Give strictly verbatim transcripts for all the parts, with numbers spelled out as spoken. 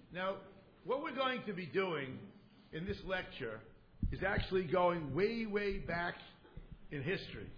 Now, what we're going to be doing in this lecture is actually going way, way back in history.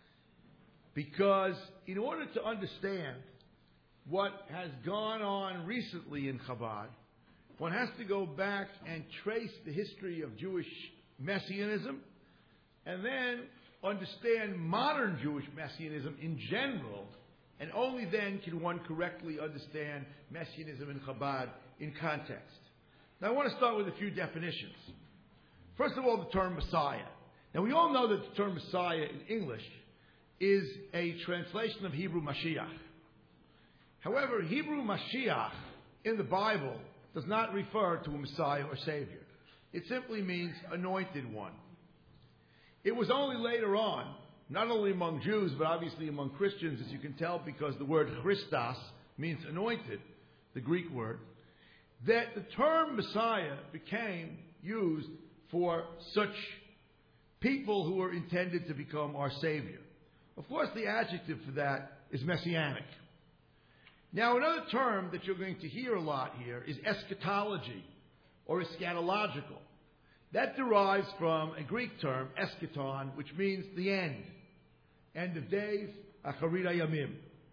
Because in order to understand what has gone on recently in Chabad, one has to go back and trace the history of Jewish Messianism, and then understand modern Jewish Messianism in general, and only then can one correctly understand Messianism in Chabad in context. Now I want to start with a few definitions. First of all, the term Messiah. Now we all know that the term Messiah in English is a translation of Hebrew Mashiach. However, Hebrew Mashiach in the Bible does not refer to a Messiah or Savior. It simply means anointed one. It was only later on, not only among Jews, but obviously among Christians, as you can tell because the word Christos means anointed, the Greek word, that the term Messiah became used for such people who were intended to become our Savior. Of course, the adjective for that is messianic. Now, another term that you're going to hear a lot here is eschatology or eschatological. That derives from a Greek term, eschaton, which means the end. End of days, acharit hayamim.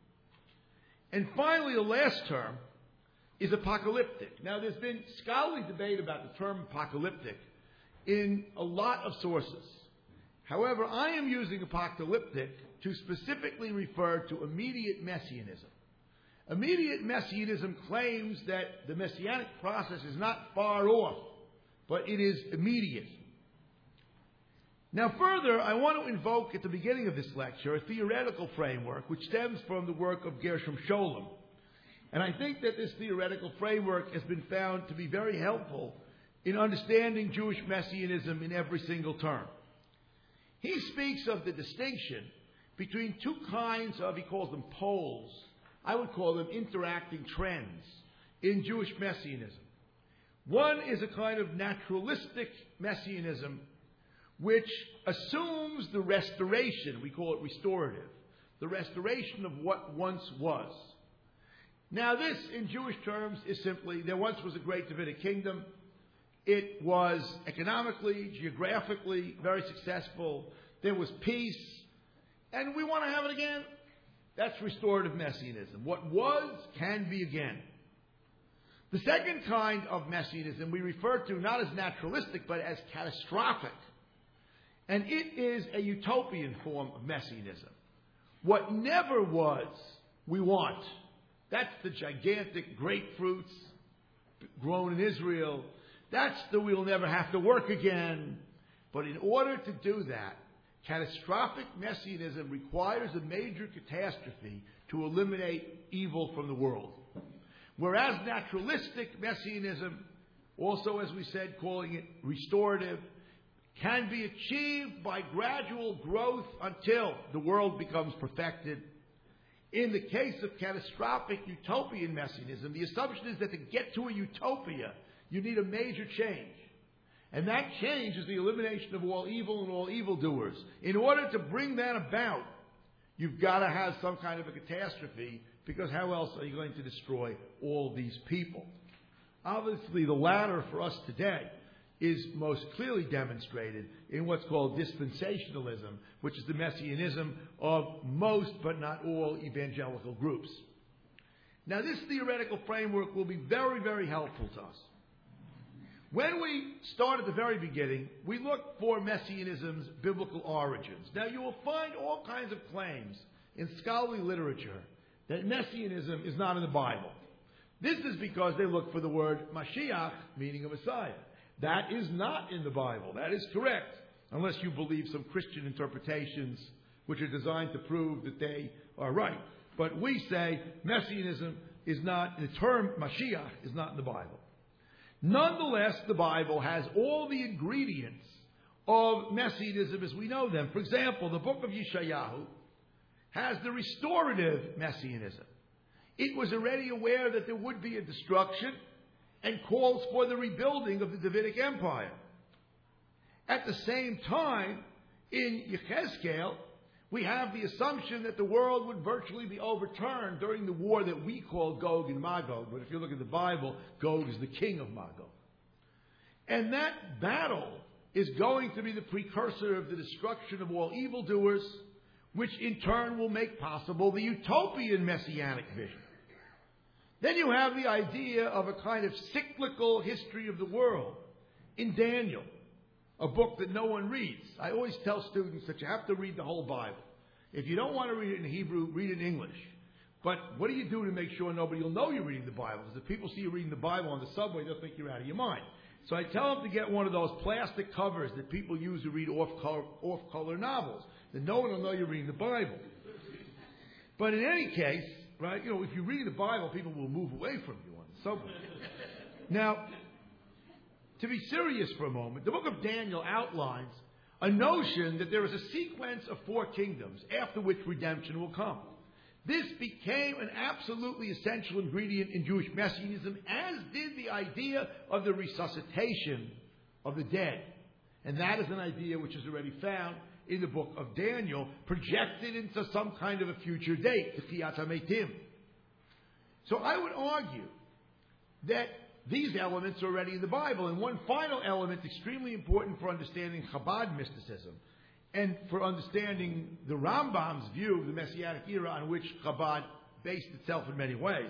And finally, the last term is apocalyptic. Now, there's been scholarly debate about the term apocalyptic in a lot of sources. However, I am using apocalyptic to specifically refer to immediate messianism. Immediate messianism claims that the messianic process is not far off, but it is immediate. Now further, I want to invoke at the beginning of this lecture a theoretical framework which stems from the work of Gershom Scholem. And I think that this theoretical framework has been found to be very helpful in understanding Jewish messianism in every single term. He speaks of the distinction between two kinds of, he calls them poles, I would call them interacting trends in Jewish messianism. One is a kind of naturalistic messianism which assumes the restoration, we call it restorative, the restoration of what once was. Now this, in Jewish terms, is simply, there once was a great Davidic kingdom. It was economically, geographically very successful. There was peace. And we want to have it again. That's restorative messianism. What was can be again. The second kind of messianism we refer to not as naturalistic but as catastrophic. And it is a utopian form of messianism. What never was, we want. That's the gigantic grapefruits grown in Israel. That's the we'll never have to work again. But in order to do that, catastrophic messianism requires a major catastrophe to eliminate evil from the world. Whereas naturalistic messianism, also as we said, calling it restorative, can be achieved by gradual growth until the world becomes perfected. In the case of catastrophic utopian messianism, the assumption is that to get to a utopia, you need a major change. And that change is the elimination of all evil and all evildoers. In order to bring that about, you've got to have some kind of a catastrophe, because how else are you going to destroy all these people? Obviously, the latter for us today is most clearly demonstrated in what's called dispensationalism, which is the messianism of most but not all evangelical groups. Now, this theoretical framework will be very, very helpful to us. When we start at the very beginning, we look for messianism's biblical origins. Now, you will find all kinds of claims in scholarly literature that messianism is not in the Bible. This is because they look for the word Mashiach, meaning a Messiah. That is not in the Bible. That is correct, unless you believe some Christian interpretations which are designed to prove that they are right. But we say messianism is not, the term Mashiach is not in the Bible. Nonetheless, the Bible has all the ingredients of messianism as we know them. For example, the book of Yeshayahu has the restorative messianism. It was already aware that there would be a destruction and calls for the rebuilding of the Davidic Empire. At the same time, in Yechezkel, we have the assumption that the world would virtually be overturned during the war that we call Gog and Magog. But if you look at the Bible, Gog is the king of Magog. And that battle is going to be the precursor of the destruction of all evildoers, which in turn will make possible the utopian messianic vision. Then you have the idea of a kind of cyclical history of the world in Daniel, a book that no one reads. I always tell students that you have to read the whole Bible. If you don't want to read it in Hebrew, read it in English. But what do you do to make sure nobody will know you're reading the Bible? Because if people see you reading the Bible on the subway, they'll think you're out of your mind. So I tell them to get one of those plastic covers that people use to read off-color, off-color novels. Then no one will know you're reading the Bible. But in any case, right, you know, if you're reading the Bible, people will move away from you on the subway. Now, to be serious for a moment, the book of Daniel outlines a notion that there is a sequence of four kingdoms after which redemption will come. This became an absolutely essential ingredient in Jewish messianism, as did the idea of the resuscitation of the dead. And that is an idea which is already found in the book of Daniel, projected into some kind of a future date, the Tiyat HaMeitim. So I would argue that these elements are already in the Bible. And one final element extremely important for understanding Chabad mysticism and for understanding the Rambam's view of the Messianic era on which Chabad based itself in many ways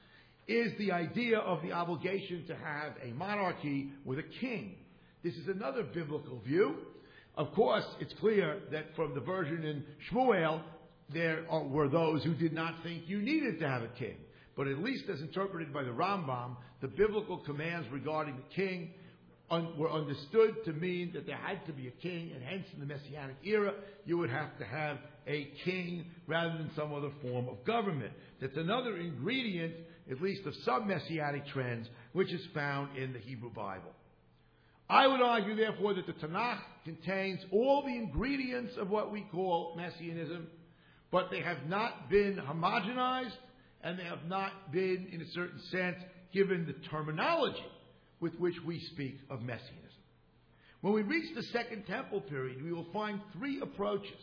is the idea of the obligation to have a monarchy with a king. This is another biblical view. Of course, it's clear that from the version in Shmuel, there are, were those who did not think you needed to have a king. But at least as interpreted by the Rambam, the biblical commands regarding the king un- were understood to mean that there had to be a king, and hence in the Messianic era, you would have to have a king rather than some other form of government. That's another ingredient, at least of some Messianic trends, which is found in the Hebrew Bible. I would argue, therefore, that the Tanakh contains all the ingredients of what we call Messianism, but they have not been homogenized, and they have not been, in a certain sense, given the terminology with which we speak of Messianism. When we reach the Second Temple period, we will find three approaches.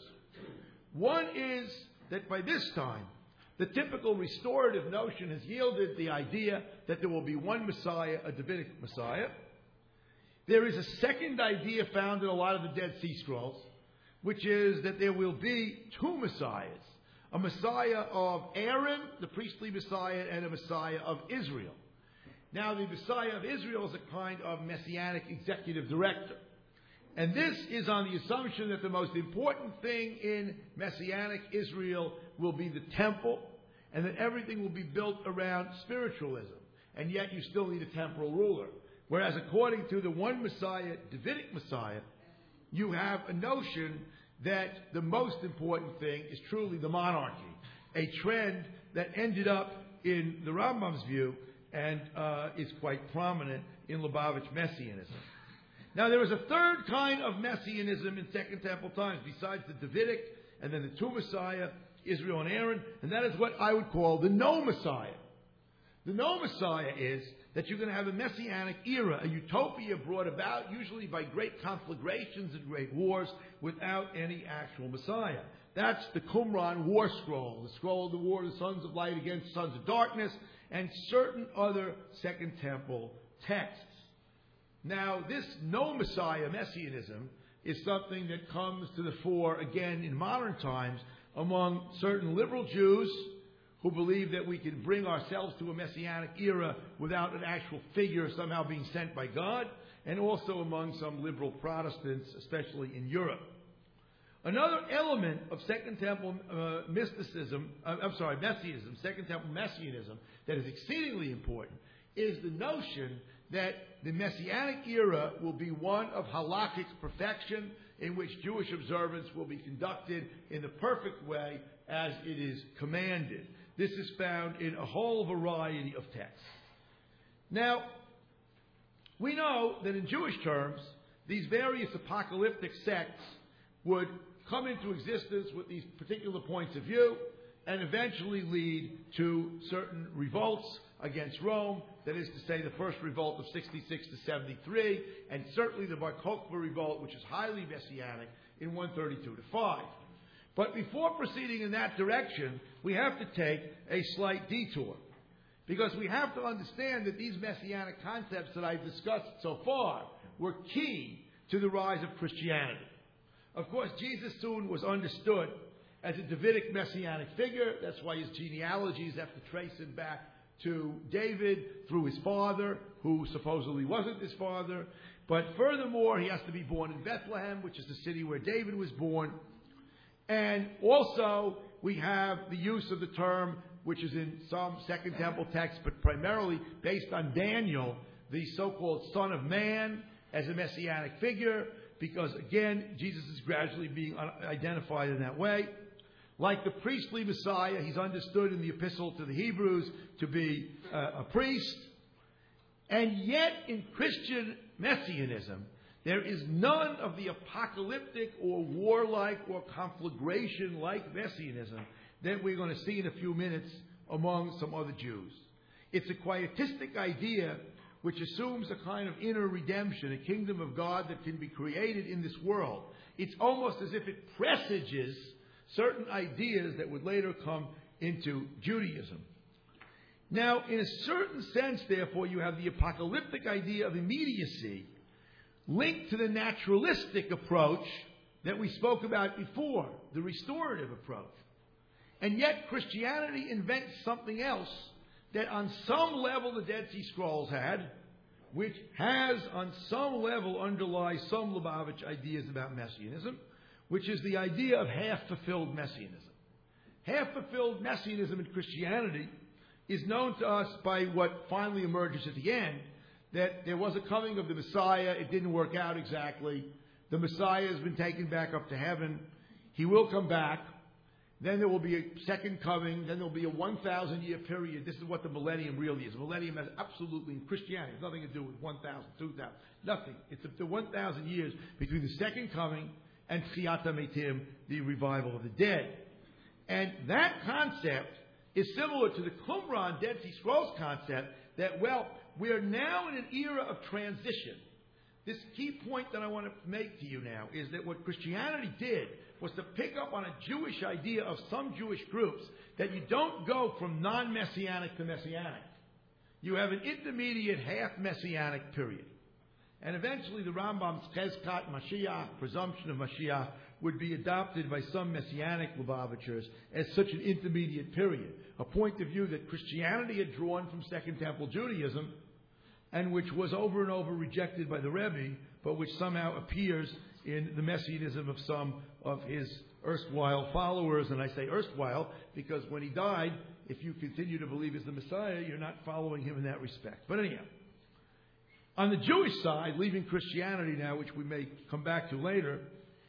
One is that by this time, the typical restorative notion has yielded the idea that there will be one Messiah, a Davidic Messiah. There is a second idea found in a lot of the Dead Sea Scrolls, which is that there will be two Messiahs. A Messiah of Aaron, the priestly Messiah, and a Messiah of Israel. Now, the Messiah of Israel is a kind of messianic executive director. And this is on the assumption that the most important thing in messianic Israel will be the temple, and that everything will be built around spiritualism. And yet you still need a temporal ruler. Whereas according to the one Messiah, Davidic Messiah, you have a notion that the most important thing is truly the monarchy, a trend that ended up in the Rambam's view and uh, is quite prominent in Lubavitch Messianism. Now, there is a third kind of Messianism in Second Temple times, besides the Davidic and then the two Messiah, Israel and Aaron, and that is what I would call the no Messiah. The no Messiah is that you're going to have a messianic era, a utopia brought about usually by great conflagrations and great wars without any actual Messiah. That's the Qumran War Scroll, the scroll of the war of the sons of light against sons of darkness, and certain other Second Temple texts. Now, this no Messiah messianism is something that comes to the fore again in modern times among certain liberal Jews who believe that we can bring ourselves to a messianic era without an actual figure somehow being sent by God, and also among some liberal Protestants, especially in Europe. Another element of Second Temple uh, mysticism, uh, I'm sorry, Messianism, Second Temple Messianism, that is exceedingly important, is the notion that the Messianic era will be one of halakhic perfection, in which Jewish observance will be conducted in the perfect way as it is commanded. This is found in a whole variety of texts. Now, we know that in Jewish terms, these various apocalyptic sects would come into existence with these particular points of view and eventually lead to certain revolts against Rome. That is to say, the first revolt of sixty-six to seventy-three, and certainly the Bar Kokhba revolt, which is highly messianic, in one thirty-two to five. But before proceeding in that direction, we have to take a slight detour. Because we have to understand that these messianic concepts that I've discussed so far were key to the rise of Christianity. Of course, Jesus soon was understood as a Davidic messianic figure. That's why his genealogies have to trace him back to David through his father, who supposedly wasn't his father. But furthermore, he has to be born in Bethlehem, which is the city where David was born. And also, we have the use of the term, which is in some Second Temple texts, but primarily based on Daniel, the so-called Son of Man, as a messianic figure, because again, Jesus is gradually being identified in that way. Like the priestly Messiah, he's understood in the Epistle to the Hebrews to be uh, a priest. And yet, in Christian messianism, there is none of the apocalyptic or warlike or conflagration-like messianism that we're going to see in a few minutes among some other Jews. It's a quietistic idea which assumes a kind of inner redemption, a kingdom of God that can be created in this world. It's almost as if it presages certain ideas that would later come into Judaism. Now, in a certain sense, therefore, you have the apocalyptic idea of immediacy linked to the naturalistic approach that we spoke about before, the restorative approach. And yet, Christianity invents something else that on some level the Dead Sea Scrolls had, which has on some level underlies some Lubavitch ideas about Messianism, which is the idea of half-fulfilled Messianism. Half-fulfilled Messianism in Christianity is known to us by what finally emerges at the end, that there was a coming of the Messiah, it didn't work out exactly. The Messiah has been taken back up to heaven. He will come back. Then there will be a second coming. Then there will be a one thousand year period. This is what the millennium really is. Millennium has absolutely, in Christianity, has nothing to do with one thousand, two thousand. Nothing. It's the one thousand years between the second coming and Tchiyat HaMetim, the revival of the dead. And that concept is similar to the Qumran Dead Sea Scrolls concept that, well, we're now in an era of transition. This key point that I want to make to you now is that what Christianity did was to pick up on a Jewish idea of some Jewish groups that you don't go from non-Messianic to Messianic. You have an intermediate half-Messianic period. And eventually the Rambam's Chezkat Mashiach, presumption of Mashiach, would be adopted by some Messianic Lubavitchers as such an intermediate period. A point of view that Christianity had drawn from Second Temple Judaism and which was over and over rejected by the Rebbe, but which somehow appears in the Messianism of some of his erstwhile followers. And I say erstwhile because when he died, if you continue to believe he's the Messiah, you're not following him in that respect. But anyhow, on the Jewish side, leaving Christianity now, which we may come back to later,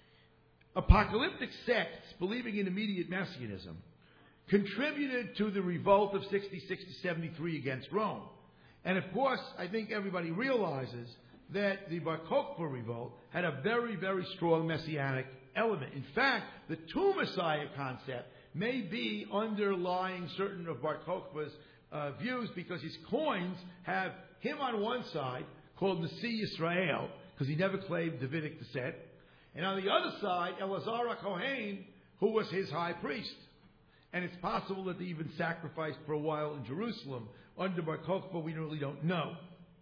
apocalyptic sects believing in immediate Messianism contributed to the revolt of sixty-six to seventy-three against Rome. And of course, I think everybody realizes that the Bar Kokhba revolt had a very, very strong messianic element. In fact, the two Messiah concept may be underlying certain of Bar Kokhba's uh, views because his coins have him on one side, called Nasi Yisrael, because he never claimed Davidic descent, and on the other side, Elazar HaKohen, who was his high priest. And it's possible that they even sacrificed for a while in Jerusalem under Bar Kokhba. We really don't know.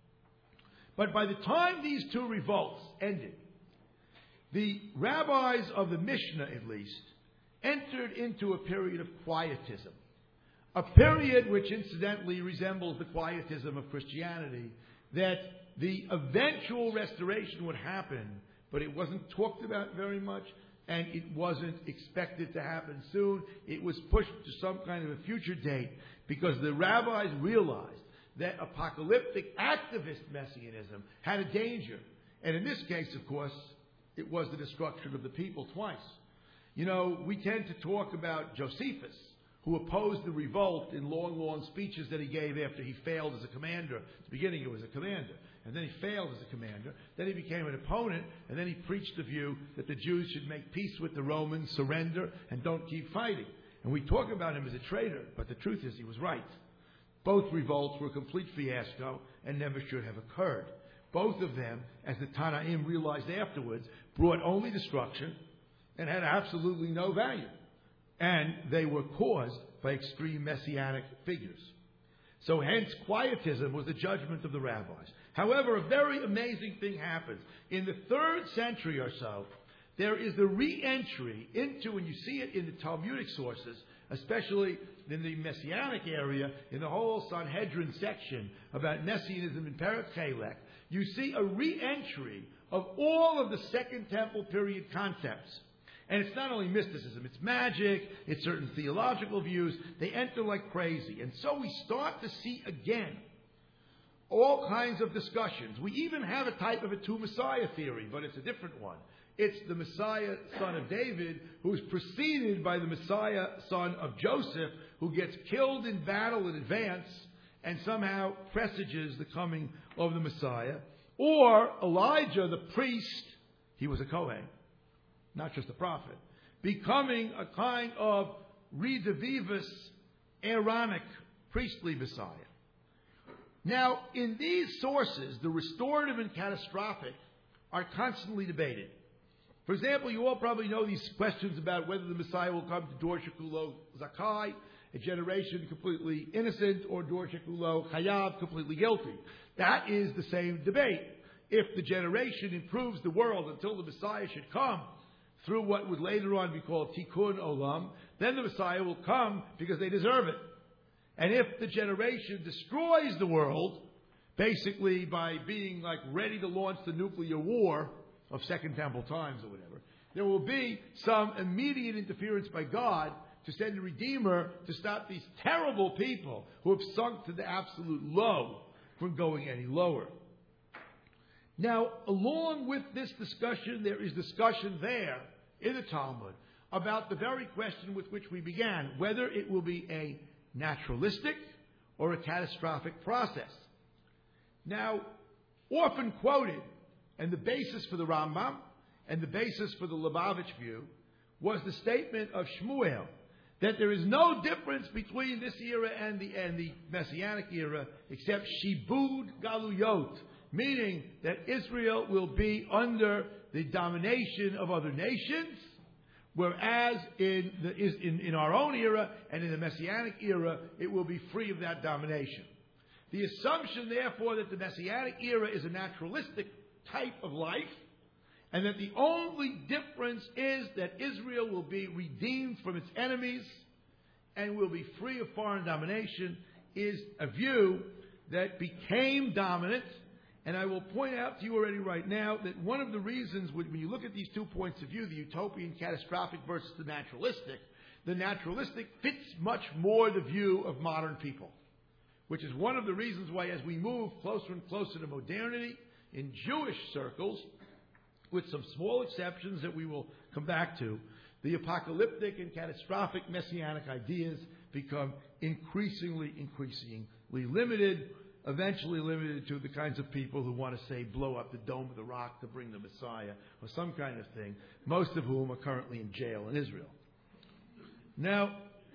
But by the time these two revolts ended, the rabbis of the Mishnah, at least, entered into a period of quietism. A period which incidentally resembles the quietism of Christianity, that the eventual restoration would happen, but it wasn't talked about very much, and it wasn't expected to happen soon. It was pushed to some kind of a future date because the rabbis realized that apocalyptic activist messianism had a danger. And in this case, of course, it was the destruction of the people twice. You know, we tend to talk about Josephus, who opposed the revolt in long, long speeches that he gave after he failed as a commander. At the beginning, he was a commander. And then he failed as a commander. Then he became an opponent. And then he preached the view that the Jews should make peace with the Romans, surrender, and don't keep fighting. And we talk about him as a traitor, but the truth is he was right. Both revolts were a complete fiasco and never should have occurred. Both of them, as the Tanaim realized afterwards, brought only destruction. and had absolutely no value. And they were caused by extreme messianic figures. So hence, quietism was the judgment of the rabbis. However, a very amazing thing happens. In the third century or so, there is the re-entry into, and you see it in the Talmudic sources, especially in the Messianic area, in the whole Sanhedrin section about Messianism in Peretz Chelek, you see a re-entry of all of the Second Temple period concepts. And it's not only mysticism, it's magic, it's certain theological views. They enter like crazy. And so we start to see again all kinds of discussions. We even have a type of a two Messiah theory, but it's a different one. It's the Messiah, son of David, who is preceded by the Messiah, son of Joseph, who gets killed in battle in advance and somehow presages the coming of the Messiah. Or Elijah, the priest, he was a Kohen, not just a prophet, becoming a kind of redivivus Aaronic priestly Messiah. Now, in these sources, the restorative and catastrophic are constantly debated. For example, you all probably know these questions about whether the Messiah will come to Dor Shekulo Zakai, a generation completely innocent, or Dor Shekulo Chayav, completely guilty. That is the same debate. If the generation improves the world until the Messiah should come through what would later on be called Tikkun Olam, then the Messiah will come because they deserve it. And if the generation destroys the world, basically by being like ready to launch the nuclear war of Second Temple times or whatever, there will be some immediate interference by God to send a Redeemer to stop these terrible people who have sunk to the absolute low from going any lower. Now, along with this discussion, there is discussion there in the Talmud about the very question with which we began, whether it will be a naturalistic or a catastrophic process. Now, often quoted, and the basis for the Rambam and the basis for the Lubavitch view was the statement of Shmuel that there is no difference between this era and the, and the Messianic era except Shibud Galuyot, meaning that Israel will be under the domination of other nations, whereas in, the, in, in our own era and in the Messianic era, it will be free of that domination. The assumption, therefore, that the Messianic era is a naturalistic type of life, and that the only difference is that Israel will be redeemed from its enemies and will be free of foreign domination, is a view that became dominant. And I will point out to you already right now that one of the reasons when you look at these two points of view, the utopian catastrophic versus the naturalistic, the naturalistic fits much more the view of modern people, which is one of the reasons why as we move closer and closer to modernity, in Jewish circles, with some small exceptions that we will come back to, the apocalyptic and catastrophic messianic ideas become increasingly, increasingly limited, eventually limited to the kinds of people who want to say blow up the Dome of the Rock to bring the Messiah or some kind of thing, most of whom are currently in jail in Israel. Now,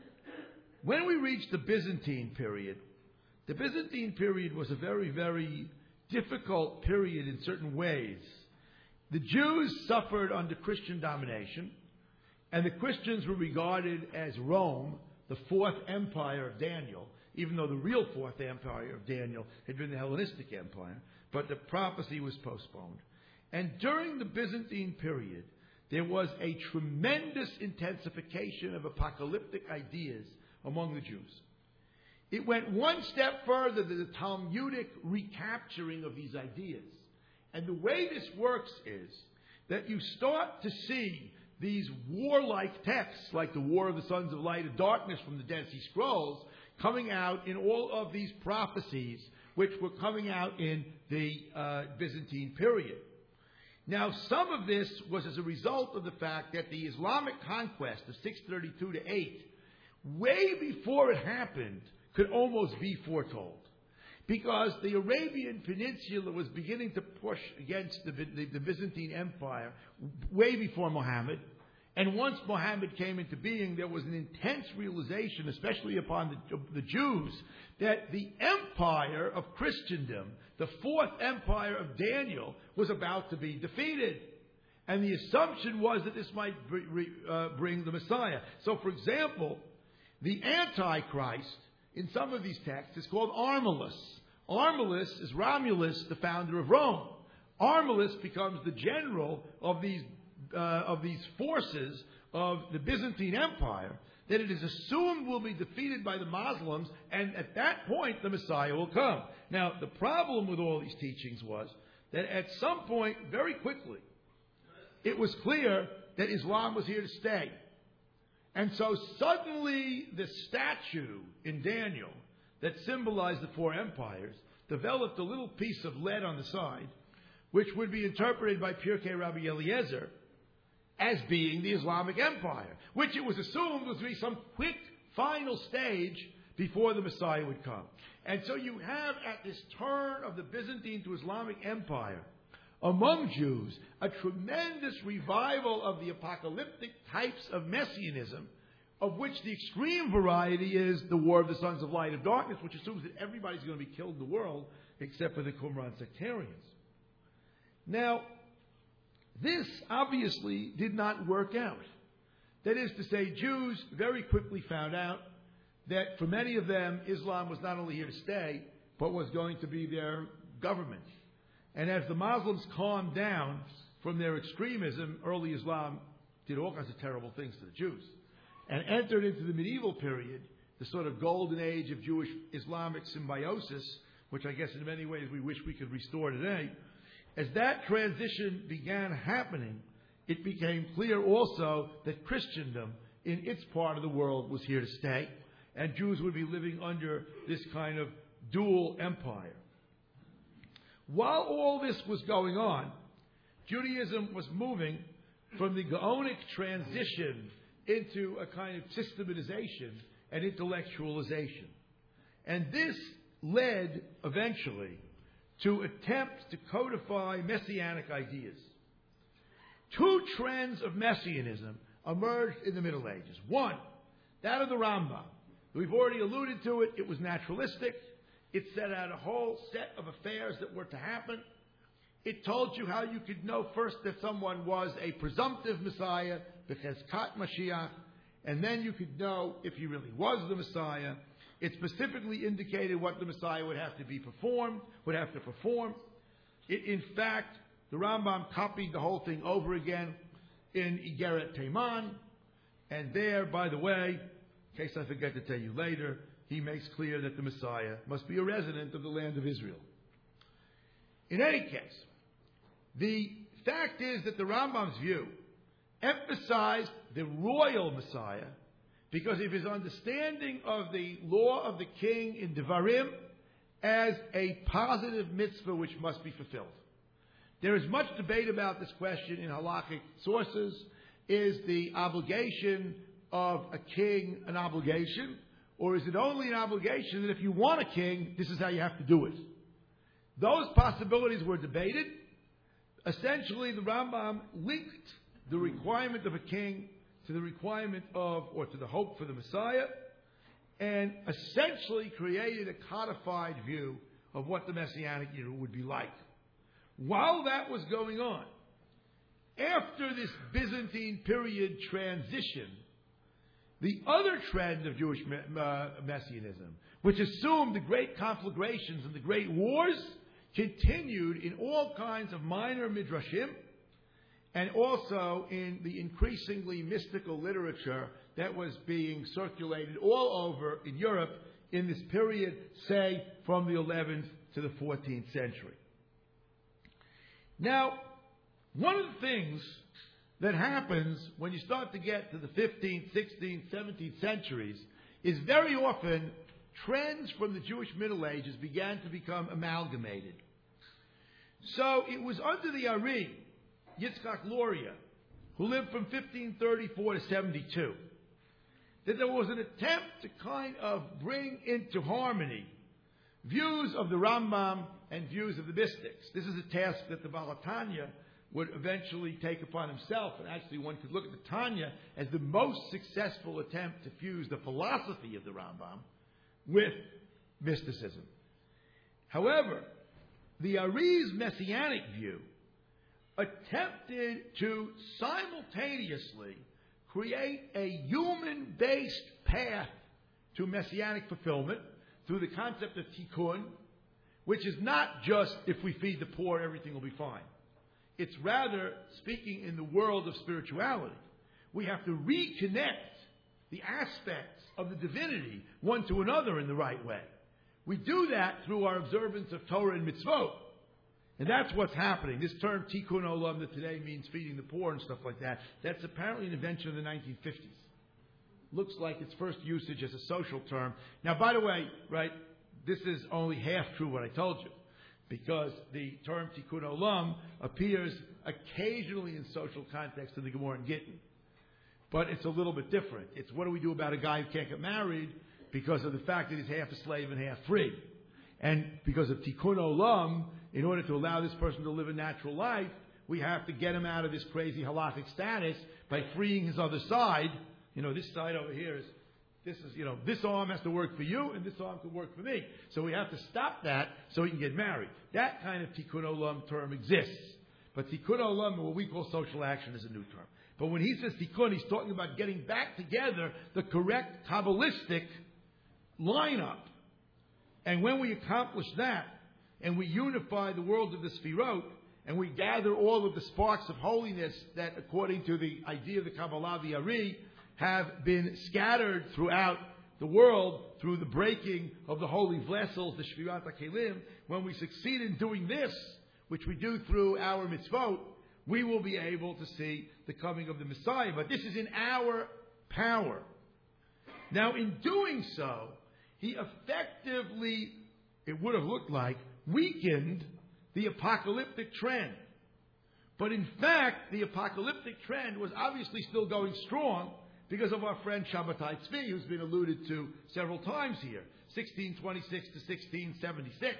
when we reach the Byzantine period, the Byzantine period was a very, very difficult period in certain ways. The Jews suffered under Christian domination, and the Christians were regarded as Rome, the fourth empire of Daniel, even though the real fourth empire of Daniel had been the Hellenistic Empire, but the prophecy was postponed. And during the Byzantine period, there was a tremendous intensification of apocalyptic ideas among the Jews. It went one step further than the Talmudic recapturing of these ideas. And the way this works is that you start to see these warlike texts, like the War of the Sons of Light and Darkness from the Dead Sea Scrolls, coming out in all of these prophecies, which were coming out in the uh, Byzantine period. Now, some of this was as a result of the fact that the Islamic conquest of six thirty-two to eight, way before it happened, could almost be foretold. Because the Arabian Peninsula was beginning to push against the, the, the Byzantine Empire way before Muhammad. And once Muhammad came into being, there was an intense realization, especially upon the, the Jews, that the empire of Christendom, the fourth empire of Daniel, was about to be defeated. And the assumption was that this might uh, bring the Messiah. So, for example, the Antichrist in some of these texts is called Armilus. Armilus is Romulus, the founder of Rome. Armilus becomes the general of these uh, of these forces of the Byzantine Empire that it is assumed will be defeated by the Muslims, and at that point the Messiah will come. Now, the problem with all these teachings was that at some point, very quickly, it was clear that Islam was here to stay. And so suddenly the statue in Daniel that symbolized the four empires developed a little piece of lead on the side, which would be interpreted by Pirkei Rabbi Eliezer as being the Islamic Empire, which it was assumed was to be some quick final stage before the Messiah would come. And so you have at this turn of the Byzantine to Islamic Empire, among Jews, a tremendous revival of the apocalyptic types of messianism, of which the extreme variety is the War of the Sons of Light and Darkness, which assumes that everybody's going to be killed in the world except for the Qumran sectarians. Now, this obviously did not work out. That is to say, Jews very quickly found out that for many of them, Islam was not only here to stay, but was going to be their government. And as the Muslims calmed down from their extremism, early Islam did all kinds of terrible things to the Jews, and entered into the medieval period, the sort of golden age of Jewish-Islamic symbiosis, which I guess in many ways we wish we could restore today. As that transition began happening, it became clear also that Christendom in its part of the world was here to stay, and Jews would be living under this kind of dual empire. While all this was going on, Judaism was moving from the Gaonic transition into a kind of systematization and intellectualization. And this led, eventually, to attempts to codify messianic ideas. Two trends of messianism emerged in the Middle Ages. One, that of the Rambam. We've already alluded to it. It was naturalistic. It set out a whole set of affairs that were to happen. It told you how you could know first that someone was a presumptive Messiah, B'chezkat Mashiach, and then you could know if he really was the Messiah. It specifically indicated what the Messiah would have to be performed, would have to perform. It, in fact, the Rambam copied the whole thing over again in Igeret Teiman, and there, by the way, in case I forget to tell you later, he makes clear that the Messiah must be a resident of the land of Israel. In any case, the fact is that the Rambam's view emphasized the royal Messiah because of his understanding of the law of the king in Devarim as a positive mitzvah which must be fulfilled. There is much debate about this question in halakhic sources. Is the obligation of a king an obligation? Or is it only an obligation that if you want a king, this is how you have to do it? Those possibilities were debated. Essentially, the Rambam linked the requirement of a king to the requirement of, or to the hope for the Messiah, and essentially created a codified view of what the Messianic era would be like. While that was going on, after this Byzantine period transition, the other trend of Jewish uh, messianism, which assumed the great conflagrations and the great wars, continued in all kinds of minor midrashim, and also in the increasingly mystical literature that was being circulated all over in Europe in this period, say, from the eleventh to the fourteenth century. Now, one of the things that happens when you start to get to the fifteenth, sixteenth, seventeenth centuries is very often trends from the Jewish Middle Ages began to become amalgamated. So it was under the Ari, Yitzchak Luria, who lived from fifteen thirty-four to seventy-two, that there was an attempt to kind of bring into harmony views of the Rambam and views of the mystics. This is a task that the Baal HaTanya would eventually take upon himself, and actually one could look at the Tanya as the most successful attempt to fuse the philosophy of the Rambam with mysticism. However, the Ari's messianic view attempted to simultaneously create a human-based path to messianic fulfillment through the concept of tikkun, which is not just if we feed the poor, everything will be fine. It's rather speaking in the world of spirituality. We have to reconnect the aspects of the divinity one to another in the right way. We do that through our observance of Torah and mitzvot. And that's what's happening. This term tikkun olam that today means feeding the poor and stuff like that, that's apparently an invention of the nineteen fifties. Looks like its first usage as a social term. Now, by the way, right, this is only half true what I told you, because the term tikkun olam appears occasionally in social context in the Gemara and Gittin. But it's a little bit different. It's what do we do about a guy who can't get married because of the fact that he's half a slave and half free. And because of tikkun olam, in order to allow this person to live a natural life, we have to get him out of this crazy halakhic status by freeing his other side. You know, this side over here is, this is, you know, this arm has to work for you and this arm can work for me. So we have to stop that so he can get married. That kind of tikkun olam term exists. But tikkun olam, what we call social action, is a new term. But when he says tikkun, he's talking about getting back together the correct Kabbalistic lineup. And when we accomplish that, and we unify the world of the Sfirot, and we gather all of the sparks of holiness that, according to the idea of the Kabbalah, the Ari, have been scattered throughout the world through the breaking of the holy vessels, the Shvirat HaKelim, when we succeed in doing this, which we do through our mitzvot, we will be able to see the coming of the Messiah. But this is in our power. Now, in doing so, he effectively, it would have looked like, weakened the apocalyptic trend. But in fact, the apocalyptic trend was obviously still going strong because of our friend Shabbatai Tzvi, who's been alluded to several times here, sixteen twenty-six to sixteen seventy-six.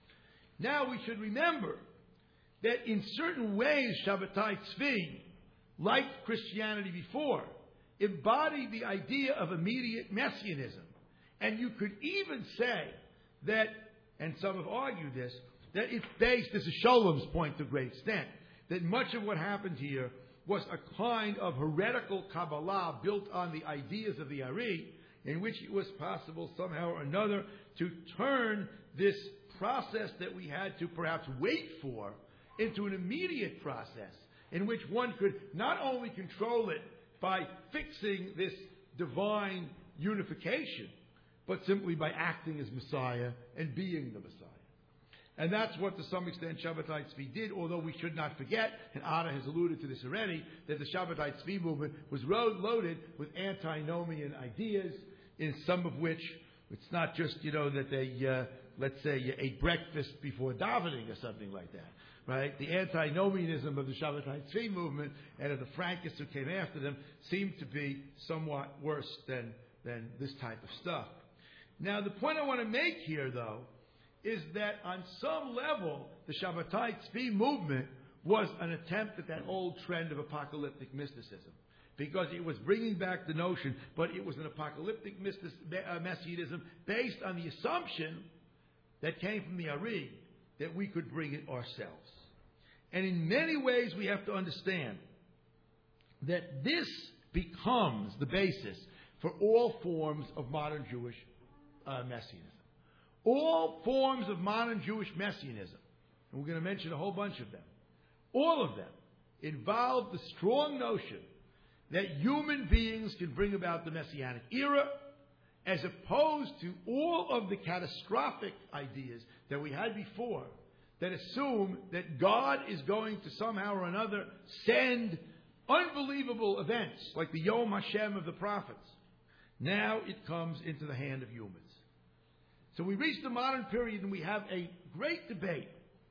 Now we should remember that in certain ways Shabbatai Tzvi, like Christianity before, embodied the idea of immediate messianism. And you could even say that, and some have argued this, that it's based, this is Sholom's point to a great extent, that much of what happened here was a kind of heretical Kabbalah built on the ideas of the Ari, in which it was possible somehow or another to turn this process that we had to perhaps wait for into an immediate process, in which one could not only control it by fixing this divine unification, but simply by acting as Messiah and being the Messiah. And that's what, to some extent, Shabbatai Tzvi did, although we should not forget, and Ada has alluded to this already, that the Shabbatai Tzvi movement was loaded with antinomian ideas, in some of which, it's not just, you know, that they, uh, let's say, ate breakfast before davening or something like that, right? The antinomianism of the Shabbatai Tzvi movement and of the Frankists who came after them seemed to be somewhat worse than, than this type of stuff. Now, the point I want to make here, though, is that on some level, the Shabbatai Tzvi movement was an attempt at that old trend of apocalyptic mysticism. Because it was bringing back the notion, but it was an apocalyptic mystic, uh, messianism based on the assumption that came from the Ari that we could bring it ourselves. And in many ways, we have to understand that this becomes the basis for all forms of modern Jewish uh, messianism. All forms of modern Jewish messianism, and we're going to mention a whole bunch of them, all of them involve the strong notion that human beings can bring about the Messianic era, as opposed to all of the catastrophic ideas that we had before that assume that God is going to somehow or another send unbelievable events like the Yom Hashem of the prophets. Now it comes into the hand of humans. So we reach the modern period and we have a great debate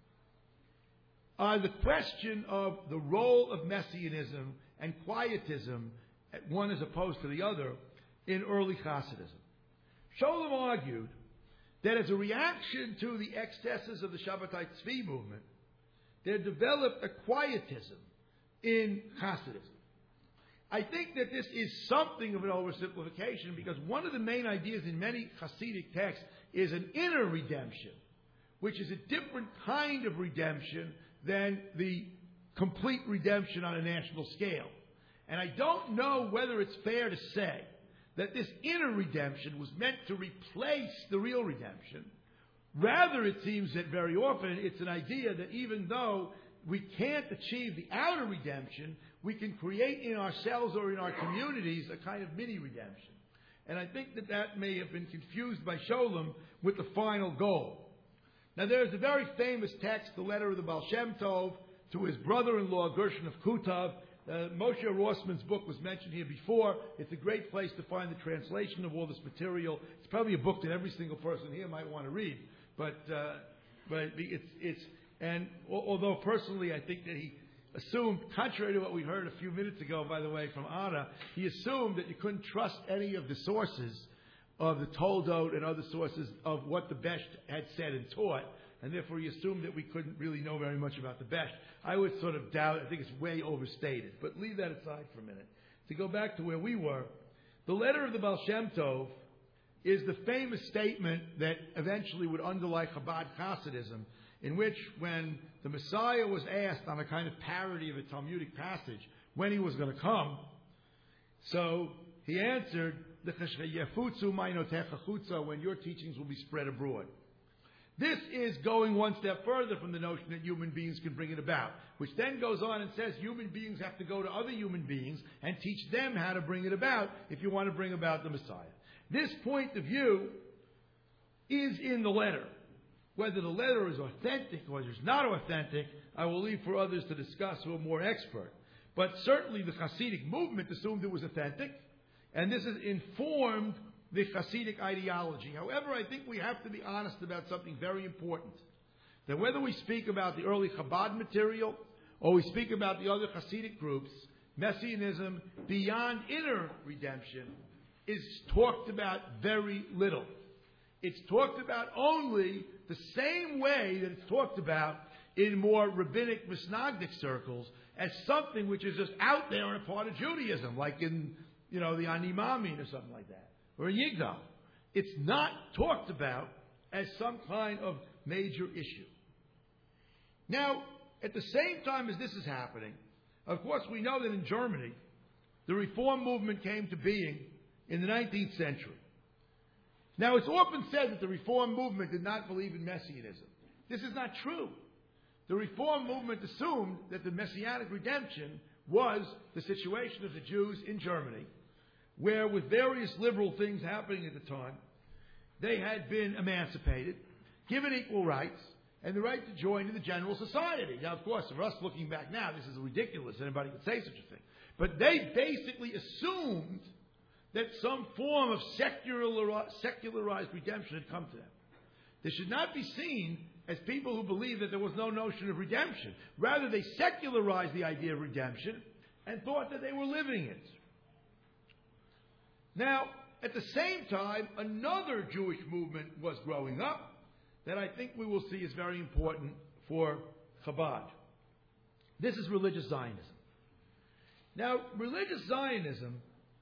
on the question of the role of messianism and quietism, one as opposed to the other, in early Hasidism. Sholem argued that as a reaction to the excesses of the Shabbatai Tzvi movement, there developed a quietism in Hasidism. I think that this is something of an oversimplification, because one of the main ideas in many Hasidic texts is an inner redemption, which is a different kind of redemption than the complete redemption on a national scale. And I don't know whether it's fair to say that this inner redemption was meant to replace the real redemption. Rather, it seems that very often it's an idea that even though we can't achieve the outer redemption, we can create in ourselves or in our communities a kind of mini redemption. And I think that that may have been confused by Sholem with the final goal. Now there's a very famous text, the letter of the Baal Shem Tov to his brother-in-law Gershon of Kutav. Uh, Moshe Rossman's book was mentioned here before. It's a great place to find the translation of all this material. It's probably a book that every single person here might want to read. But uh, but it's it's and although personally I think that he assumed, contrary to what we heard a few minutes ago, by the way, from Anna, he assumed that you couldn't trust any of the sources of the Toldot and other sources of what the Besht had said and taught, and therefore he assumed that we couldn't really know very much about the Besht. I would sort of doubt, I think it's way overstated, but leave that aside for a minute. To go back to where we were, the letter of the Baal Shem Tov is the famous statement that eventually would underlie Chabad Hasidism, in which when the Messiah was asked on a kind of parody of a Talmudic passage when he was going to come, so he answered, when your teachings will be spread abroad. This is going one step further from the notion that human beings can bring it about, which then goes on and says human beings have to go to other human beings and teach them how to bring it about if you want to bring about the Messiah. This point of view is in the letter. Whether the letter is authentic or is not authentic, I will leave for others to discuss who are more expert. But certainly the Hasidic movement assumed it was authentic, and this has informed the Hasidic ideology. However, I think we have to be honest about something very important. That whether we speak about the early Chabad material, or we speak about the other Hasidic groups, Messianism beyond inner redemption is talked about very little. It's talked about only the same way that it's talked about in more rabbinic Misnagdic circles as something which is just out there and a part of Judaism, like in, you know, the Ani Mamin or something like that, or in Yigdal. It's not talked about as some kind of major issue. Now, at the same time as this is happening, of course, we know that in Germany, the Reform movement came to being in the nineteenth century. Now, it's often said that the Reform movement did not believe in Messianism. This is not true. The Reform movement assumed that the Messianic redemption was the situation of the Jews in Germany, where with various liberal things happening at the time, they had been emancipated, given equal rights, and the right to join in the general society. Now, of course, for us looking back now, this is ridiculous. Anybody could say such a thing. But they basically assumed that some form of secular, secularized redemption had come to them. They should not be seen as people who believe that there was no notion of redemption. Rather, they secularized the idea of redemption and thought that they were living it. Now, at the same time, another Jewish movement was growing up that I think we will see is very important for Chabad. This is religious Zionism. Now, religious Zionism,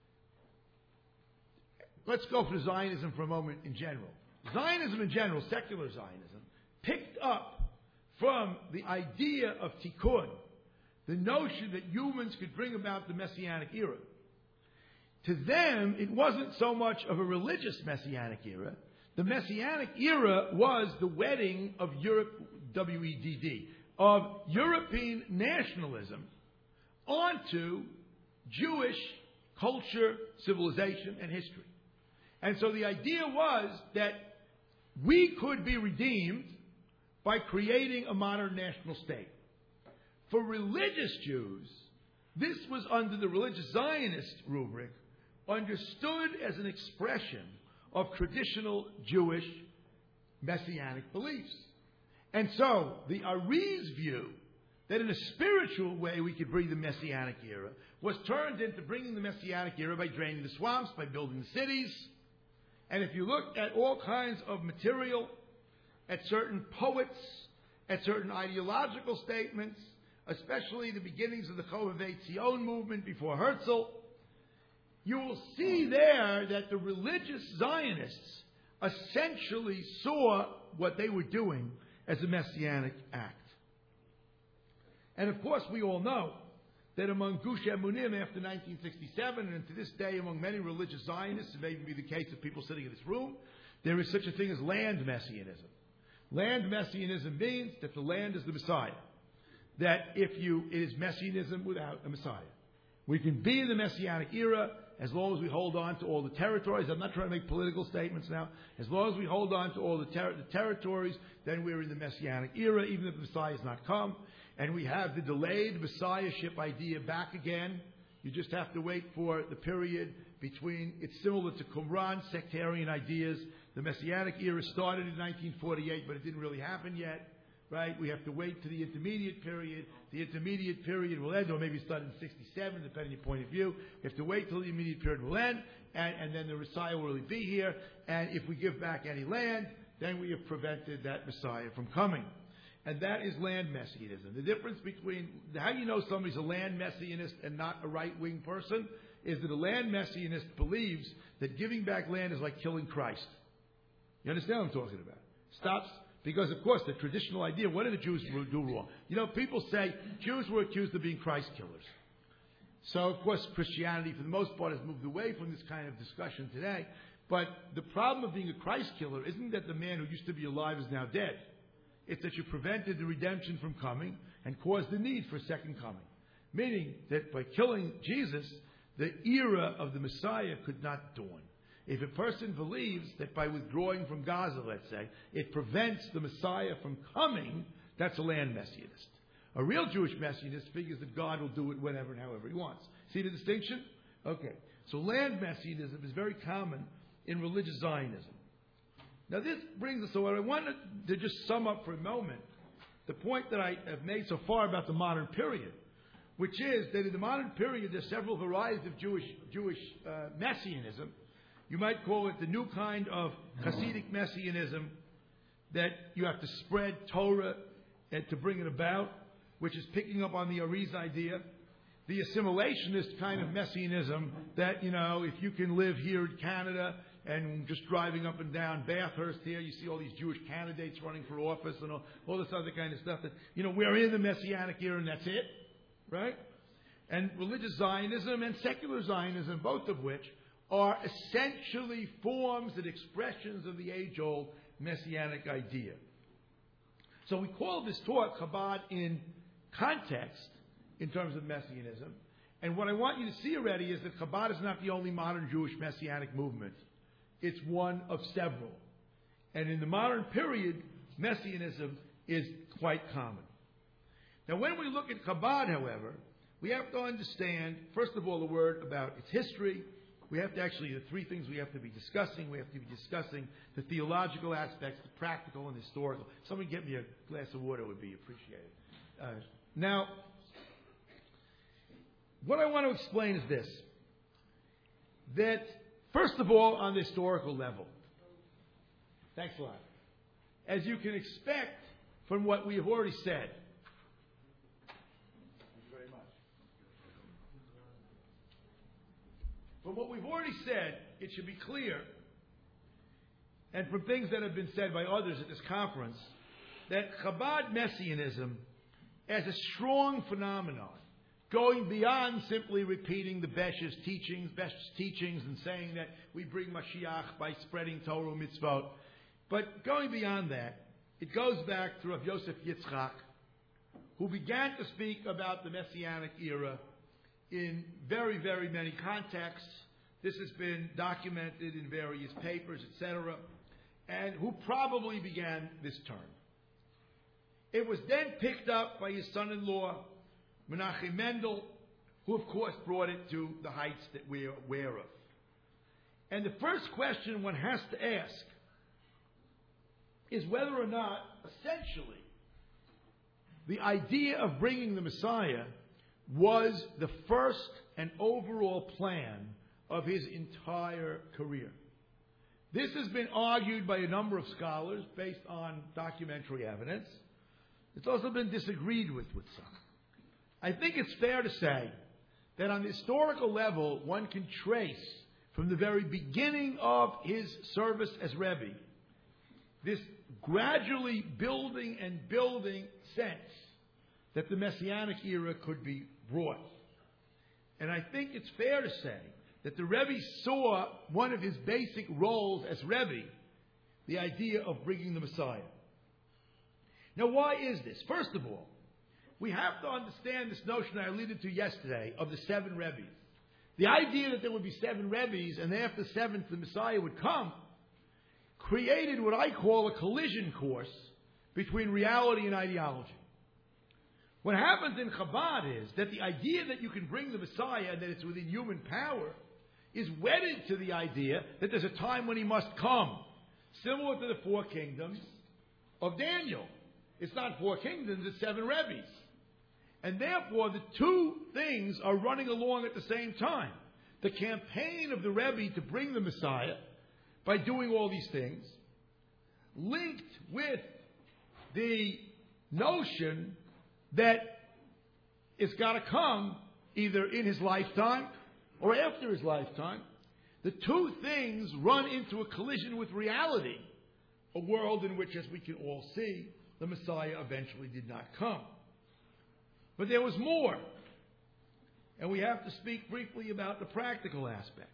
let's go for Zionism for a moment in general. Zionism in general, secular Zionism, picked up from the idea of tikkun, the notion that humans could bring about the Messianic era. To them, it wasn't so much of a religious Messianic era. The Messianic era was the wedding of Europe, W E D D, of European nationalism onto Jewish culture, civilization, and history. And so the idea was that we could be redeemed by creating a modern national state. For religious Jews, this was under the religious Zionist rubric, understood as an expression of traditional Jewish messianic beliefs. And so the Ariz's view that in a spiritual way we could bring the Messianic era was turned into bringing the Messianic era by draining the swamps, by building the cities. And if you look at all kinds of material, at certain poets, at certain ideological statements, especially the beginnings of the Chovevei Tzion movement before Herzl, you will see there that the religious Zionists essentially saw what they were doing as a messianic act. And of course, we all know that among Gush Emunim after nineteen sixty-seven, and to this day among many religious Zionists, it may even be the case of people sitting in this room, there is such a thing as land messianism. Land messianism means that the land is the Messiah. That if you, it is messianism without a Messiah. We can be in the Messianic era as long as we hold on to all the territories. I'm not trying to make political statements now. As long as we hold on to all the, ter- the territories, then we're in the Messianic era, even if the Messiah has not come. And we have the delayed Messiahship idea back again. You just have to wait for the period between, it's similar to Qumran, sectarian ideas. The Messianic era started in nineteen forty-eight, but it didn't really happen yet. Right? We have to wait to the intermediate period. The intermediate period will end, or maybe start in sixty-seven, depending on your point of view. We have to wait till the intermediate period will end, and, and then the Messiah will really be here. And if we give back any land, then we have prevented that Messiah from coming. And that is land messianism. The difference between, how you know somebody's a land messianist and not a right-wing person, is that a land messianist believes that giving back land is like killing Christ. You understand what I'm talking about? Stops. Because, of course, the traditional idea, what did the Jews do wrong? You know, people say Jews were accused of being Christ killers. So, of course, Christianity, for the most part, has moved away from this kind of discussion today. But the problem of being a Christ killer isn't that the man who used to be alive is now dead. It's that you prevented the redemption from coming and caused the need for a second coming. Meaning that by killing Jesus, the era of the Messiah could not dawn. If a person believes that by withdrawing from Gaza, let's say, it prevents the Messiah from coming, that's a land messianist. A real Jewish messianist figures that God will do it whenever and however he wants. See the distinction? Okay. So land messianism is very common in religious Zionism. Now this brings us, so what I wanted to just sum up for a moment, the point that I have made so far about the modern period, which is that in the modern period there's several varieties of Jewish, Jewish uh, messianism. You might call it the new kind of Hasidic messianism, that you have to spread Torah and to bring it about, which is picking up on the Ariz idea. The assimilationist kind of messianism that, you know, if you can live here in Canada and just driving up and down Bathurst here, you see all these Jewish candidates running for office and all, all this other kind of stuff that, you know, we're in the Messianic era and that's it, right? And religious Zionism and secular Zionism, both of which are essentially forms and expressions of the age-old Messianic idea. So we call this talk Chabad in context in terms of Messianism. And what I want you to see already is that Chabad is not the only modern Jewish Messianic movement. It's one of several. And in the modern period, Messianism is quite common. Now when we look at Chabad, however, we have to understand, first of all, the word about its history. We have to actually, the three things we have to be discussing. We have to be discussing the theological aspects, the practical and historical. Somebody get me a glass of water would be appreciated. Uh, now, what I want to explain is this. That, first of all, on the historical level. Thanks a lot. As you can expect from what we have already said. From what we've already said, it should be clear, and from things that have been said by others at this conference, that Chabad Messianism, as a strong phenomenon, going beyond simply repeating the Besh's teachings, Besh's teachings, and saying that we bring Mashiach by spreading Torah mitzvot, but going beyond that, it goes back to Rav Yosef Yitzchak, who began to speak about the Messianic era in very, very many contexts. This has been documented in various papers, et cetera, and who probably began this term. It was then picked up by his son-in-law, Menachem Mendel, who of course brought it to the heights that we are aware of. And the first question one has to ask is whether or not, essentially, the idea of bringing the Messiah was the first and overall plan of his entire career. This has been argued by a number of scholars based on documentary evidence. It's also been disagreed with with some. I think it's fair to say that on the historical level, one can trace from the very beginning of his service as Rebbe this gradually building and building sense that the Messianic era could be brought. And I think it's fair to say that the Rebbe saw one of his basic roles as Rebbe, the idea of bringing the Messiah. Now, why is this? First of all, we have to understand this notion I alluded to yesterday of the seven Rebbes. The idea that there would be seven Rebbes and after the seventh the Messiah would come created what I call a collision course between reality and ideology. What happens in Chabad is that the idea that you can bring the Messiah and that it's within human power is wedded to the idea that there's a time when he must come, similar to the four kingdoms of Daniel. It's not four kingdoms, it's seven Rebbes. And therefore, the two things are running along at the same time. The campaign of the Rebbe to bring the Messiah by doing all these things, linked with the notion that it's got to come either in his lifetime or after his lifetime. The two things run into a collision with reality, a world in which, as we can all see, the Messiah eventually did not come. But there was more. And we have to speak briefly about the practical aspects.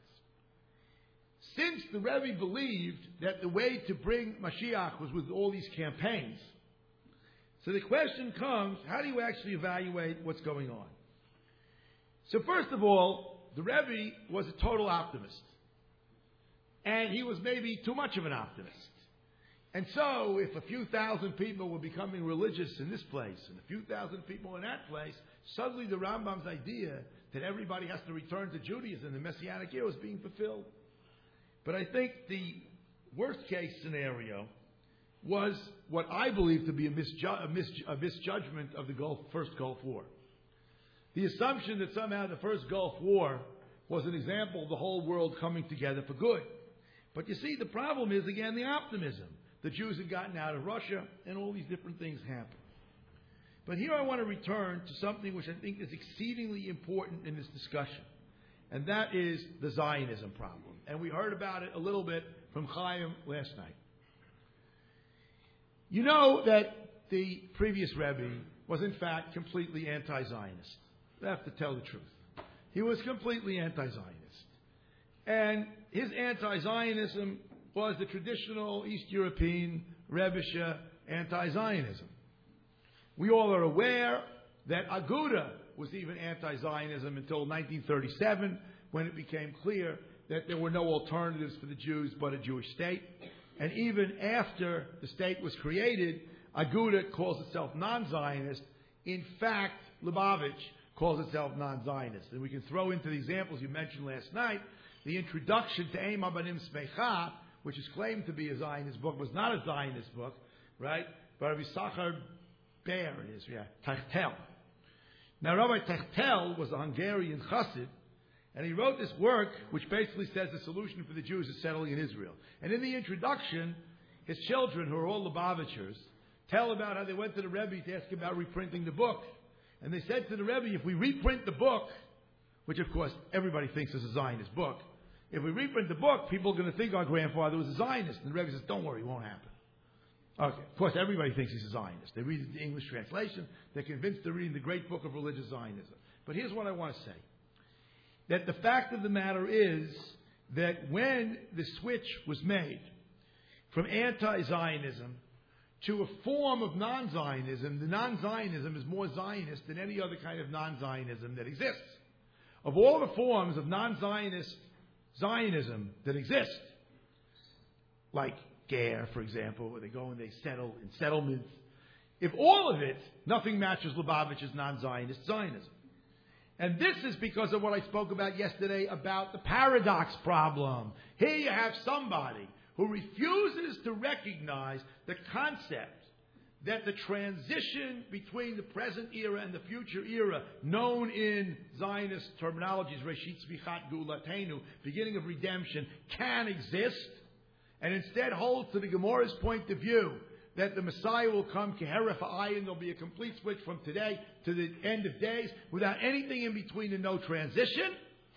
Since the Rebbe believed that the way to bring Mashiach was with all these campaigns, so the question comes, how do you actually evaluate what's going on? So first of all, the Rebbe was a total optimist. And he was maybe too much of an optimist. And so, if a few thousand people were becoming religious in this place, and a few thousand people in that place, suddenly the Rambam's idea that everybody has to return to Judaism, the Messianic era, was being fulfilled. But I think the worst case scenario was what I believe to be a, misju- a, misju- a misjudgment of the Gulf, first Gulf War. The assumption that somehow the first Gulf War was an example of the whole world coming together for good. But you see, the problem is, again, the optimism. The Jews had gotten out of Russia, and all these different things happened. But here I want to return to something which I think is exceedingly important in this discussion, and that is the Zionism problem. And we heard about it a little bit from Chaim last night. You know that the previous Rebbe was in fact completely anti-Zionist. I have to tell the truth. He was completely anti-Zionist. And his anti-Zionism was the traditional East European Rebbeisha anti-Zionism. We all are aware that Aguda was even anti-Zionism until nineteen thirty-seven, when it became clear that there were no alternatives for the Jews but a Jewish state. And even after the state was created, Aguda calls itself non-Zionist. In fact, Lubavitch calls itself non-Zionist. And we can throw into the examples you mentioned last night, the introduction to Eim Abanim Smecha, which is claimed to be a Zionist book, was not a Zionist book, right? But Rabbi Sachar Bear, it is, yeah, Techtel. Now, Rabbi Techtel was a Hungarian chassid, and he wrote this work, which basically says the solution for the Jews is settling in Israel. And in the introduction, his children, who are all Lubavitchers, tell about how they went to the Rebbe to ask about reprinting the book. And they said to the Rebbe, if we reprint the book, which of course everybody thinks is a Zionist book, if we reprint the book, people are going to think our grandfather was a Zionist. And the Rebbe says, don't worry, it won't happen. Okay, of course, everybody thinks he's a Zionist. They read the English translation. They're convinced they're reading the great book of religious Zionism. But here's what I want to say. That the fact of the matter is that when the switch was made from anti-Zionism to a form of non-Zionism, the non-Zionism is more Zionist than any other kind of non-Zionism that exists. Of all the forms of non-Zionist Zionism that exist, like Ger, for example, where they go and they settle in settlements, if all of it, nothing matches Lubavitch's non-Zionist Zionism. And this is because of what I spoke about yesterday about the paradox problem. Here you have somebody who refuses to recognize the concept that the transition between the present era and the future era, known in Zionist terminologies, Reshit Tzmichat Geulatenu, beginning of redemption, can exist, and instead holds to the Gemara's point of view that the Messiah will come Keheref Ha'ayin, there'll be a complete switch from today to the end of days, without anything in between and no transition,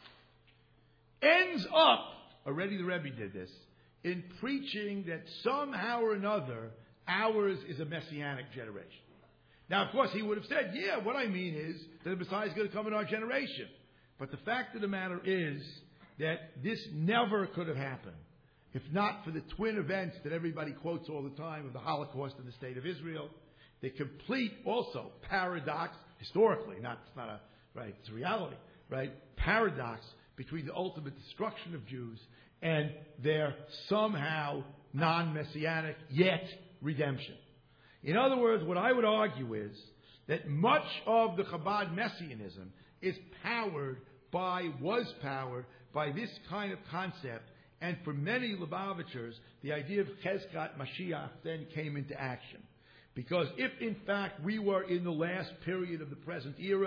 ends up, already the Rebbe did this, in preaching that somehow or another, ours is a messianic generation. Now, of course, he would have said, yeah, what I mean is that the Messiah is going to come in our generation. But the fact of the matter is that this never could have happened if not for the twin events that everybody quotes all the time of the Holocaust and the State of Israel. The complete, also, paradox, historically, not, it's not a, right, it's a reality, right, paradox between the ultimate destruction of Jews and their somehow non-messianic, yet redemption. In other words, what I would argue is that much of the Chabad messianism is powered by, was powered by this kind of concept, and for many Lubavitchers, the idea of Cheskat Mashiach then came into action. Because if in fact we were in the last period of the present era,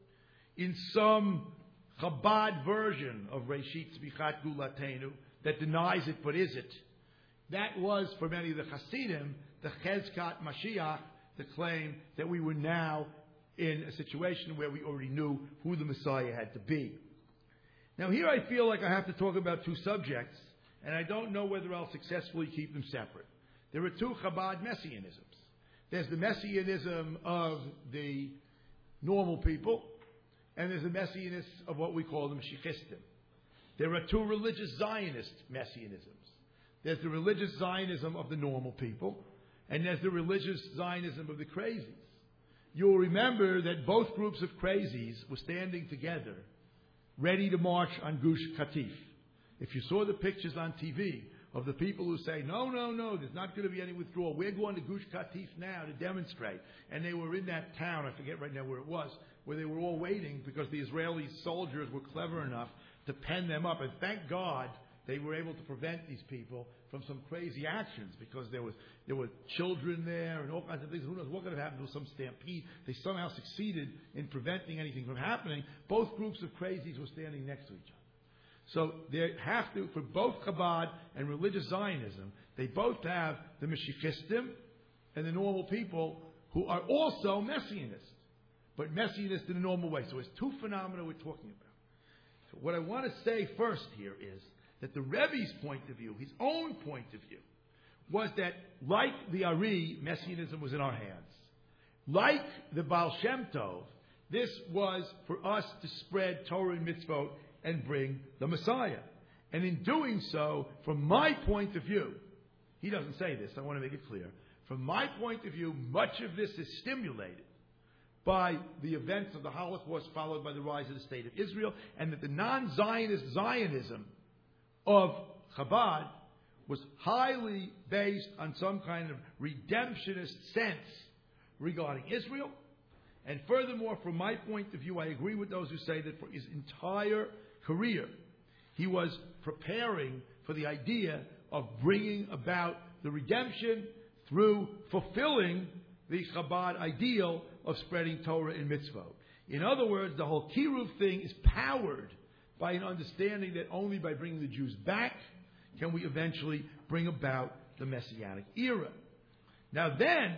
in some Chabad version of Reshit Tzmichat Gulatenu that denies it but is it, that was for many of the Hasidim the Cheskat Mashiach, the claim that we were now in a situation where we already knew who the Messiah had to be. Now here I feel like I have to talk about two subjects, and I don't know whether I'll successfully keep them separate. There are two Chabad messianisms. There's the messianism of the normal people, and there's the messianism of what we call the Mashiachistim. There are two religious Zionist messianisms. There's the religious Zionism of the normal people, and there's the religious Zionism of the crazies. You'll remember that both groups of crazies were standing together, ready to march on Gush Katif. If you saw the pictures on T V of the people who say, no, no, no, there's not going to be any withdrawal. We're going to Gush Katif now to demonstrate. And they were in that town, I forget right now where it was, where they were all waiting because the Israeli soldiers were clever enough to pen them up. And thank God they were able to prevent these people from some crazy actions, because there was there were children there and all kinds of things. Who knows what could have happened? There was some stampede. They somehow succeeded in preventing anything from happening. Both groups of crazies were standing next to each other. So they have to, for both Chabad and religious Zionism, they both have the Mashiachistim and the normal people who are also Messianists, but Messianists in a normal way. So it's two phenomena we're talking about. So what I want to say first here is that the Rebbe's point of view, his own point of view, was that like the Ari, Messianism was in our hands. Like the Baal Shem Tov, this was for us to spread Torah and mitzvot and bring the Messiah. And in doing so, from my point of view, he doesn't say this, I want to make it clear. From my point of view, much of this is stimulated by the events of the Holocaust followed by the rise of the State of Israel, and that the non-Zionist Zionism of Chabad was highly based on some kind of redemptionist sense regarding Israel. And furthermore, from my point of view, I agree with those who say that for his entire career, he was preparing for the idea of bringing about the redemption through fulfilling the Chabad ideal of spreading Torah and mitzvot. In other words, the whole Kiruv thing is powered by an understanding that only by bringing the Jews back can we eventually bring about the Messianic era. Now then,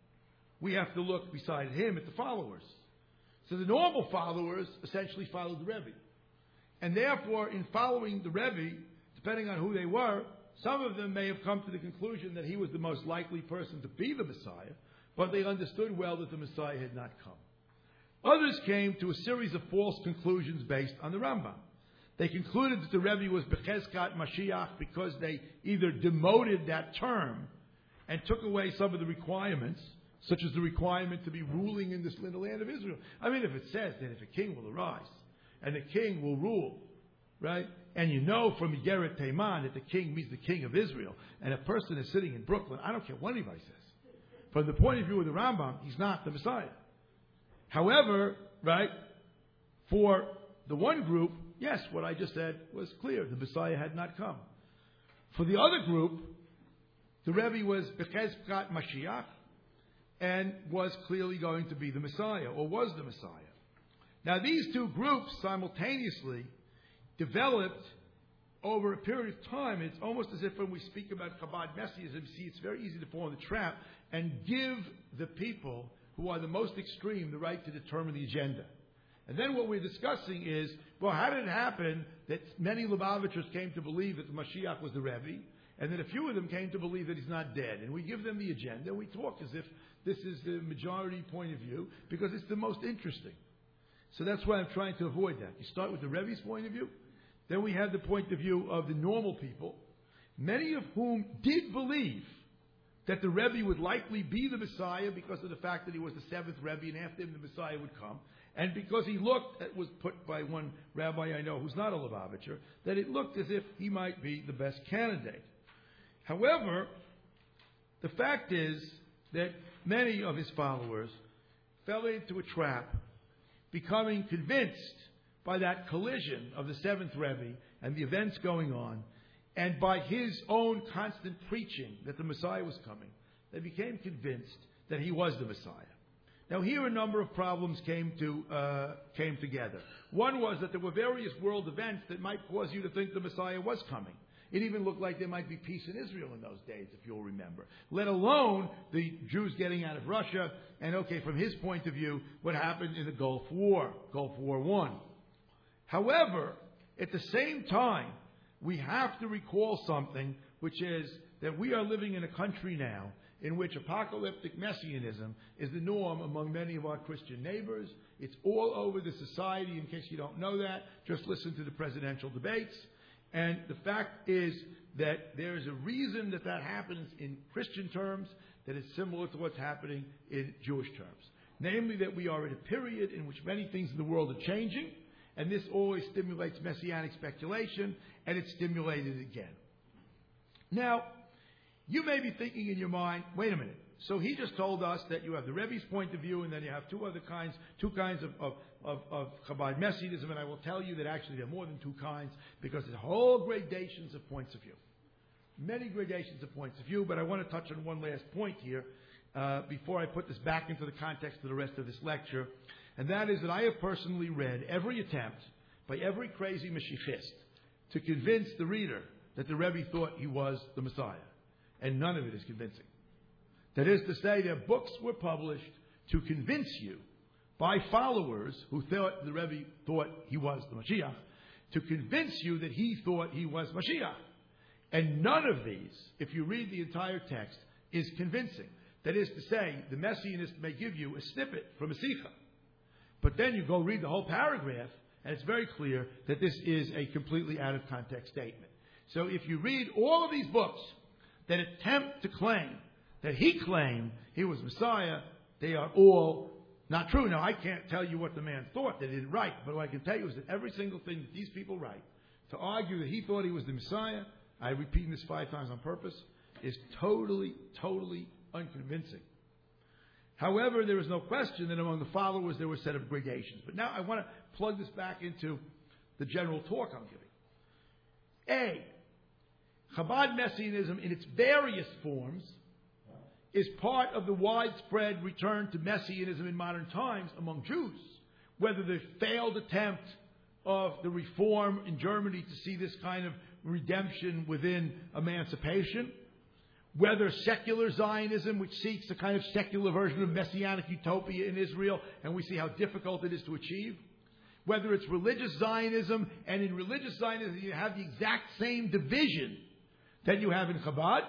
we have to look beside him at the followers. So the normal followers essentially followed the Rebbe. And therefore, in following the Rebbe, depending on who they were, some of them may have come to the conclusion that he was the most likely person to be the Messiah, but they understood well that the Messiah had not come. Others came to a series of false conclusions based on the Rambam. They concluded that the Rebbe was Becheskat Mashiach because they either demoted that term and took away some of the requirements, such as the requirement to be ruling in, this, in the land of Israel. I mean, if it says that if a king will arise and the king will rule, right? And you know from Yeret Teiman that the king means the king of Israel, and a person is sitting in Brooklyn, I don't care what anybody says. From the point of view of the Rambam, he's not the Messiah. However, right, for the one group, yes, what I just said was clear. The Messiah had not come. For the other group, the Rebbe was Becheskat Mashiach and was clearly going to be the Messiah, or was the Messiah. Now, these two groups simultaneously developed over a period of time. It's almost as if when we speak about Chabad Messianism, see, it's very easy to fall in the trap and give the people who are the most extreme the right to determine the agenda. And then what we're discussing is, well, how did it happen that many Lubavitchers came to believe that the Mashiach was the Rebbe, And then a few of them came to believe that he's not dead. And we give them the agenda, and we talk as if this is the majority point of view, because it's the most interesting. So that's why I'm trying to avoid that. You start with the Rebbe's point of view, then we have the point of view of the normal people, many of whom did believe that the Rebbe would likely be the Messiah because of the fact that he was the seventh Rebbe, and after him the Messiah would come. And because he looked, it was put by one rabbi I know who's not a Lubavitcher, that it looked as if he might be the best candidate. However, the fact is that many of his followers fell into a trap, becoming convinced by that collision of the seventh Rebbe and the events going on, and by his own constant preaching that the Messiah was coming, they became convinced that he was the Messiah. Now here a number of problems came to uh, came together. One was that there were various world events that might cause you to think the Messiah was coming. It even looked like there might be peace in Israel in those days, if you'll remember. Let alone the Jews getting out of Russia, and okay, from his point of view, what happened in the Gulf War, Gulf War One. However, at the same time, we have to recall something, which is that we are living in a country now in which apocalyptic messianism is the norm among many of our Christian neighbors. It's all over the society. In case you don't know that, just listen to the presidential debates. And the fact is that there is a reason that that happens in Christian terms that is similar to what's happening in Jewish terms. Namely, that we are at a period in which many things in the world are changing, and this always stimulates messianic speculation, and it's stimulated again. Now, you may be thinking in your mind, wait a minute, so he just told us that you have the Rebbe's point of view, and then you have two other kinds, two kinds of, of, of, of Chabad Messianism, and I will tell you that actually there are more than two kinds, because there's whole gradations of points of view. Many gradations of points of view, but I want to touch on one last point here, uh, before I put this back into the context of the rest of this lecture, and that is that I have personally read every attempt by every crazy Mashiachist to convince the reader that the Rebbe thought he was the Messiah. And none of it is convincing. That is to say, their books were published to convince you by followers who thought the Rebbe thought he was the Mashiach, to convince you that he thought he was Mashiach. And none of these, if you read the entire text, is convincing. That is to say, the Messianist may give you a snippet from a Sikha, but then you go read the whole paragraph, and it's very clear that this is a completely out of context statement. So if you read all of these books that attempt to claim that he claimed he was Messiah, they are all not true. Now, I can't tell you what the man thought that he didn't write, but what I can tell you is that every single thing that these people write to argue that he thought he was the Messiah, I repeat this five times on purpose, is totally, totally unconvincing. However, there is no question that among the followers there were a set of gradations. But now I want to plug this back into the general talk I'm giving. A, Chabad Messianism in its various forms is part of the widespread return to Messianism in modern times among Jews. Whether the failed attempt of the reform in Germany to see this kind of redemption within emancipation, whether secular Zionism, which seeks a kind of secular version of messianic utopia in Israel, and we see how difficult it is to achieve, whether it's religious Zionism, and in religious Zionism you have the exact same division that you have in Chabad,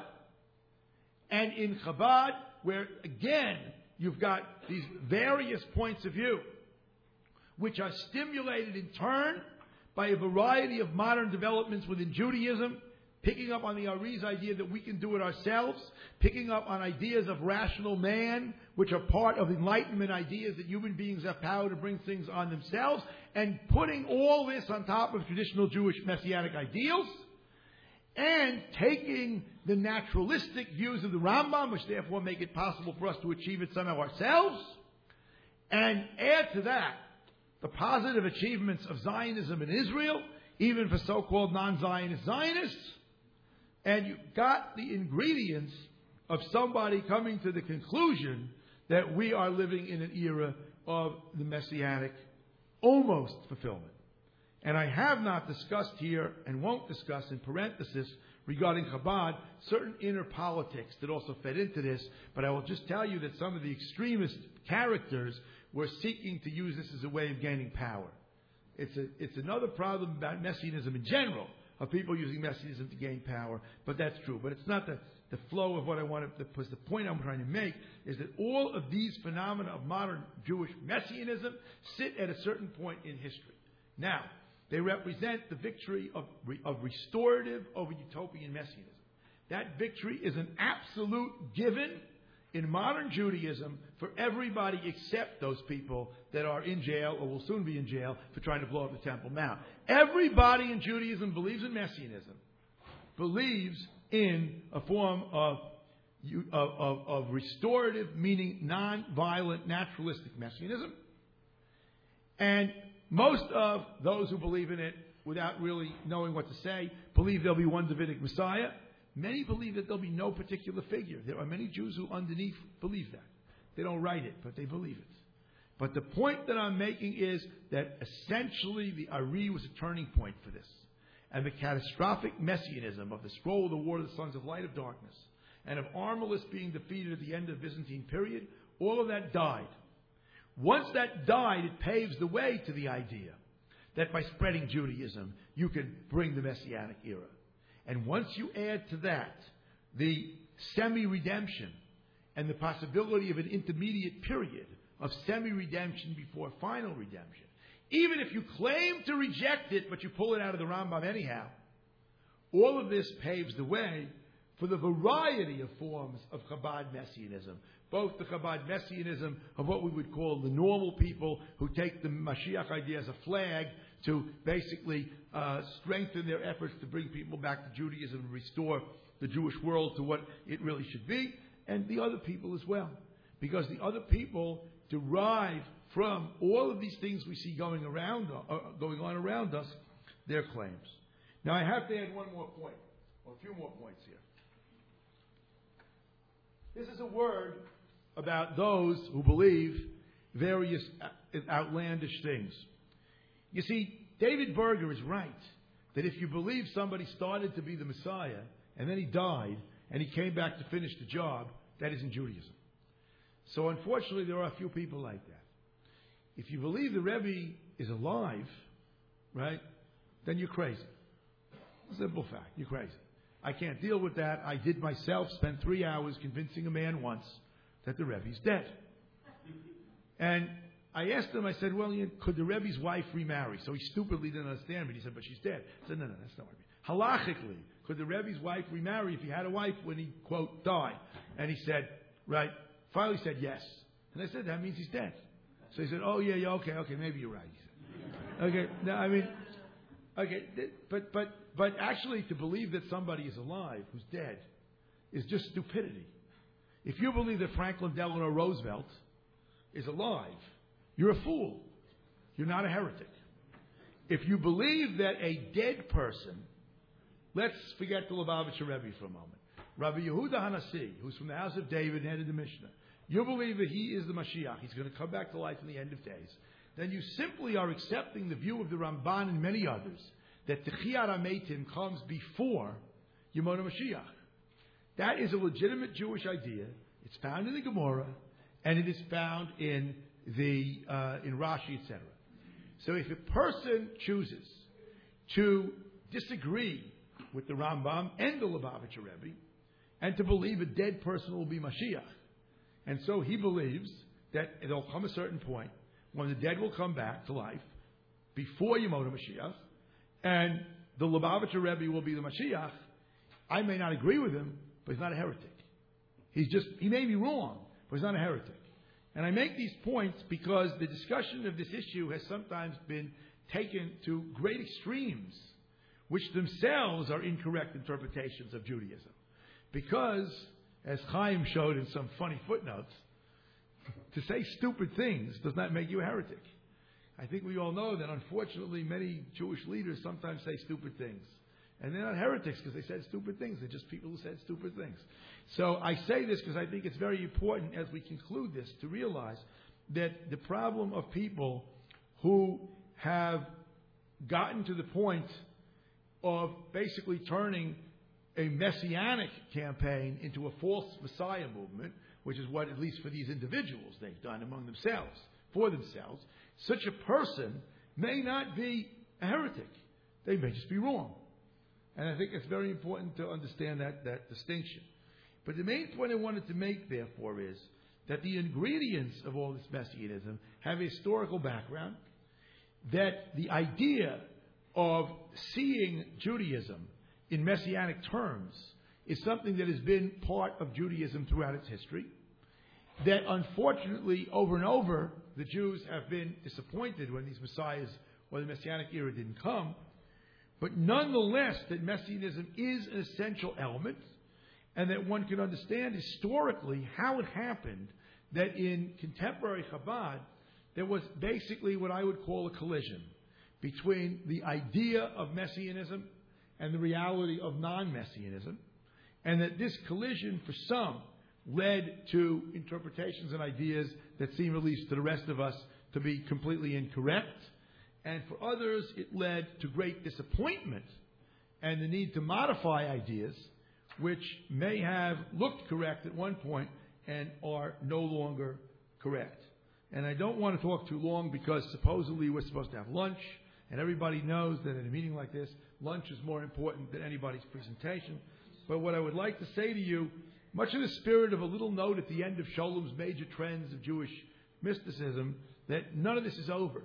and in Chabad, where again you've got these various points of view, which are stimulated in turn by a variety of modern developments within Judaism, picking up on the Ari's idea that we can do it ourselves, picking up on ideas of rational man, which are part of Enlightenment ideas that human beings have power to bring things on themselves, and putting all this on top of traditional Jewish messianic ideals, and taking the naturalistic views of the Rambam, which therefore make it possible for us to achieve it somehow ourselves, and add to that the positive achievements of Zionism in Israel, even for so-called non-Zionist Zionists, and you've got the ingredients of somebody coming to the conclusion that we are living in an era of the messianic almost fulfillment. And I have not discussed here, and won't discuss in parenthesis, regarding Chabad, certain inner politics that also fed into this, but I will just tell you that some of the extremist characters were seeking to use this as a way of gaining power. It's a, it's another problem about Messianism in general, of people using messianism to gain power, but that's true. But it's not the, the flow of what I want to, the, the point I'm trying to make is that all of these phenomena of modern Jewish messianism sit at a certain point in history. Now, they represent the victory of, of restorative over utopian messianism. That victory is an absolute given in modern Judaism for everybody except those people that are in jail or will soon be in jail for trying to blow up the Temple Mount. Everybody in Judaism believes in messianism, believes in a form of, of, of, of restorative, meaning non-violent, naturalistic messianism. And most of those who believe in it, without really knowing what to say, believe there'll be one Davidic Messiah. Many believe that there'll be no particular figure. There are many Jews who underneath believe that. They don't write it, but they believe it. But the point that I'm making is that essentially the Ari was a turning point for this. And the catastrophic messianism of the scroll of the war of the sons of light of darkness and of Armilus being defeated at the end of the Byzantine period, all of that died. Once that died, it paves the way to the idea that by spreading Judaism, you can bring the Messianic era. And once you add to that the semi-redemption and the possibility of an intermediate period of semi-redemption before final redemption, even if you claim to reject it, but you pull it out of the Rambam anyhow, all of this paves the way for the variety of forms of Chabad Messianism, both the Chabad Messianism of what we would call the normal people who take the Mashiach idea as a flag to basically uh, strengthen their efforts to bring people back to Judaism and restore the Jewish world to what it really should be, and the other people as well. Because the other people derive from all of these things we see going around, uh, going on around us, their claims. Now I have to add one more point, or a few more points here. This is a word about those who believe various outlandish things. You see, David Berger is right that if you believe somebody started to be the Messiah and then he died and he came back to finish the job, that isn't Judaism. So unfortunately, there are a few people like that. If you believe the Rebbe is alive, right, then you're crazy. Simple fact, you're crazy. I can't deal with that. I did myself spend three hours convincing a man once that the Rebbe's dead. And I asked him, I said, well, could the Rebbe's wife remarry? So he stupidly didn't understand me. He said, but she's dead. I said, no, no, that's not what I mean. Halachically, could the Rebbe's wife remarry if he had a wife when he, quote, died? And he said, right, finally said yes. And I said, that means he's dead. So he said, oh, yeah, yeah, okay, okay, maybe you're right. He said. Okay, now, I mean, okay, but, but, but actually to believe that somebody is alive who's dead is just stupidity. If you believe that Franklin Delano Roosevelt is alive, you're a fool. You're not a heretic. If you believe that a dead person, let's forget the Lubavitcher Rebbe for a moment. Rabbi Yehuda Hanassi, who's from the house of David, head of the Mishnah, you believe that he is the Mashiach, he's going to come back to life in the end of days, then you simply are accepting the view of the Ramban and many others that Techiyat HaMeitim comes before Yemona Mashiach. That is a legitimate Jewish idea. It's found in the Gemara, and it is found in the uh, in Rashi, et cetera. So if a person chooses to disagree with the Rambam and the Lubavitcher Rebbe, and to believe a dead person will be Mashiach, and so he believes that it'll come a certain point when the dead will come back to life before Yemona Mashiach, and the Lubavitcher Rebbe will be the Mashiach, I may not agree with him, but he's not a heretic. He's just, he may be wrong, but he's not a heretic. And I make these points because the discussion of this issue has sometimes been taken to great extremes, which themselves are incorrect interpretations of Judaism. Because, as Chaim showed in some funny footnotes, to say stupid things does not make you a heretic. I think we all know that unfortunately many Jewish leaders sometimes say stupid things. And they're not heretics because they said stupid things. They're just people who said stupid things. So I say this because I think it's very important as we conclude this to realize that the problem of people who have gotten to the point of basically turning a messianic campaign into a false Messiah movement, which is what, at least for these individuals, they've done among themselves, for themselves, such a person may not be a heretic. They may just be wrong. And I think it's very important to understand that, that distinction. But the main point I wanted to make, therefore, is that the ingredients of all this Messianism have a historical background, that the idea of seeing Judaism in messianic terms is something that has been part of Judaism throughout its history, that unfortunately, over and over, the Jews have been disappointed when these messiahs or the messianic era didn't come, but nonetheless that Messianism is an essential element, and that one can understand historically how it happened that in contemporary Chabad there was basically what I would call a collision between the idea of Messianism and the reality of non-Messianism, and that this collision for some led to interpretations and ideas that seem, at least to the rest of us, to be completely incorrect, and for others it led to great disappointment and the need to modify ideas which may have looked correct at one point and are no longer correct. And I don't want to talk too long because supposedly we're supposed to have lunch, and everybody knows that in a meeting like this, lunch is more important than anybody's presentation. But what I would like to say to you, much in the spirit of a little note at the end of Sholom's major trends of Jewish mysticism, that none of this is over.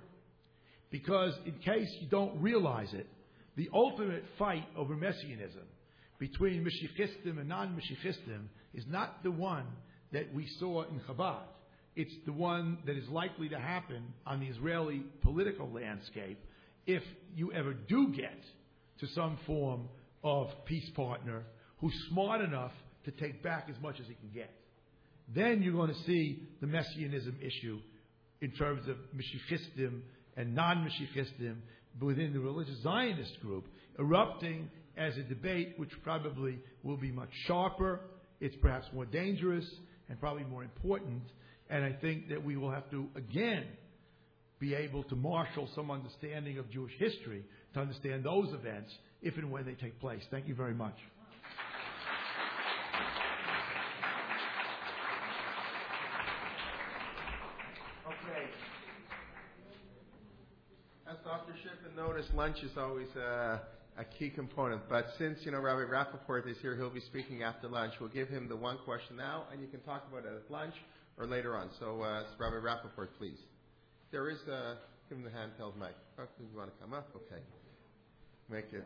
Because in case you don't realize it, the ultimate fight over Messianism between Meshichistim and non-Meshichistim is not the one that we saw in Chabad. It's the one that is likely to happen on the Israeli political landscape if you ever do get to some form of peace partner who's smart enough to take back as much as he can get. Then you're going to see the Messianism issue in terms of Meshichistim and non-Meshichistim within the religious Zionist group erupting as a debate which probably will be much sharper, it's perhaps more dangerous, and probably more important. And I think that we will have to, again, be able to marshal some understanding of Jewish history to understand those events if and when they take place. Thank you very much. Okay. As Doctor Shippen noticed, lunch is always uh, a key component. But since, you know, Rabbi Rappaport is here, he'll be speaking after lunch. We'll give him the one question now, and you can talk about it at lunch or later on. So, uh, Rabbi Rappaport, please. There is a, give him the handheld mic. Oh, you want to come up? Okay. Make it.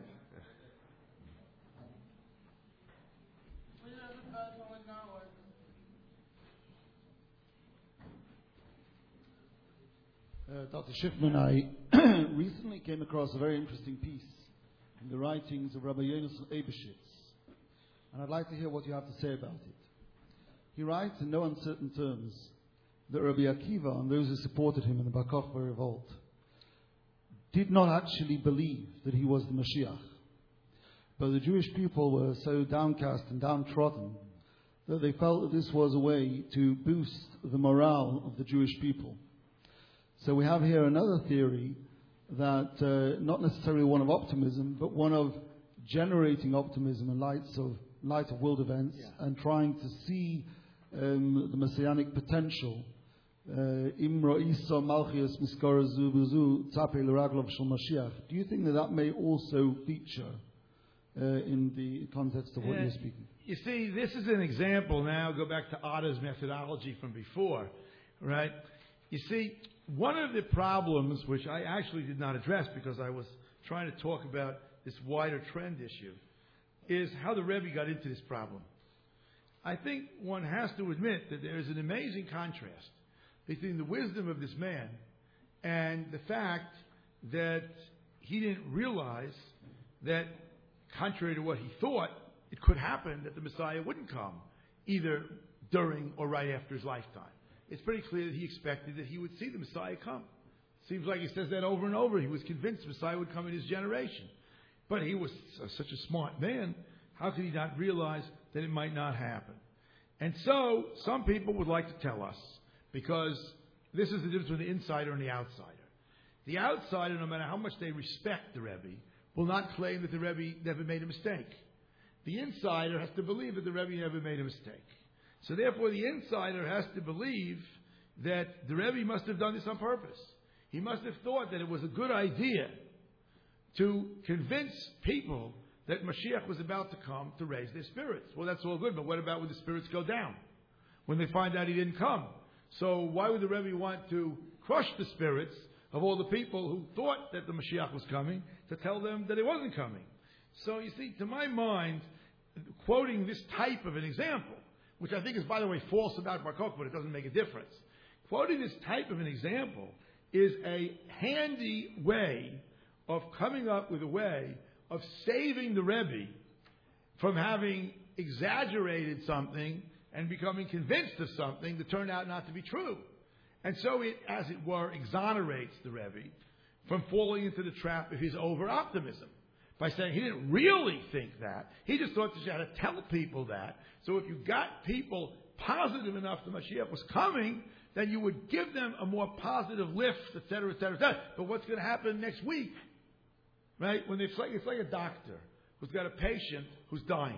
Uh, Doctor Schiffman, I recently came across a very interesting piece in the writings of Rabbi Yonason Eibeshitz, and I'd like to hear what you have to say about it. He writes in no uncertain terms that Rabbi Akiva and those who supported him in the Bar Kokhba revolt did not actually believe that he was the Mashiach, but the Jewish people were so downcast and downtrodden that they felt that this was a way to boost the morale of the Jewish people. So we have here another theory that uh, not necessarily one of optimism, but one of generating optimism in lights of light of world events, yeah, and trying to see um, the messianic potential. Do you think that that may also feature uh, in the context of what yeah, you're speaking? You see, this is an example now. Go back to Ada's methodology from before, right? You see, one of the problems, which I actually did not address because I was trying to talk about this wider trend issue, is how the Rebbe got into this problem. I think one has to admit that there is an amazing contrast between the wisdom of this man and the fact that he didn't realize that, contrary to what he thought, it could happen that the Messiah wouldn't come, either during or right after his lifetime. It's pretty clear that he expected that he would see the Messiah come. Seems like he says that over and over. He was convinced the Messiah would come in his generation. But he was such a smart man, how could he not realize that it might not happen? And so, some people would like to tell us, because this is the difference between the insider and the outsider. The outsider, no matter how much they respect the Rebbe, will not claim that the Rebbe never made a mistake. The insider has to believe that the Rebbe never made a mistake. So therefore, the insider has to believe that the Rebbe must have done this on purpose. He must have thought that it was a good idea to convince people that Mashiach was about to come to raise their spirits. Well, that's all good, but what about when the spirits go down? When they find out he didn't come? So why would the Rebbe want to crush the spirits of all the people who thought that the Mashiach was coming to tell them that he wasn't coming? So you see, to my mind, quoting this type of an example, which I think is, by the way, false about Bar Kokhba, but it doesn't make a difference. Quoting this type of an example is a handy way of coming up with a way of saving the Rebbe from having exaggerated something and becoming convinced of something that turned out not to be true. And so it, as it were, exonerates the Rebbe from falling into the trap of his over-optimism by saying he didn't really think that. He just thought that you had to tell people that. So if you got people positive enough that Mashiach was coming, then you would give them a more positive lift, et cetera, et cetera, et cetera. But what's going to happen next week? Right? When it's like, it's like a doctor who's got a patient who's dying.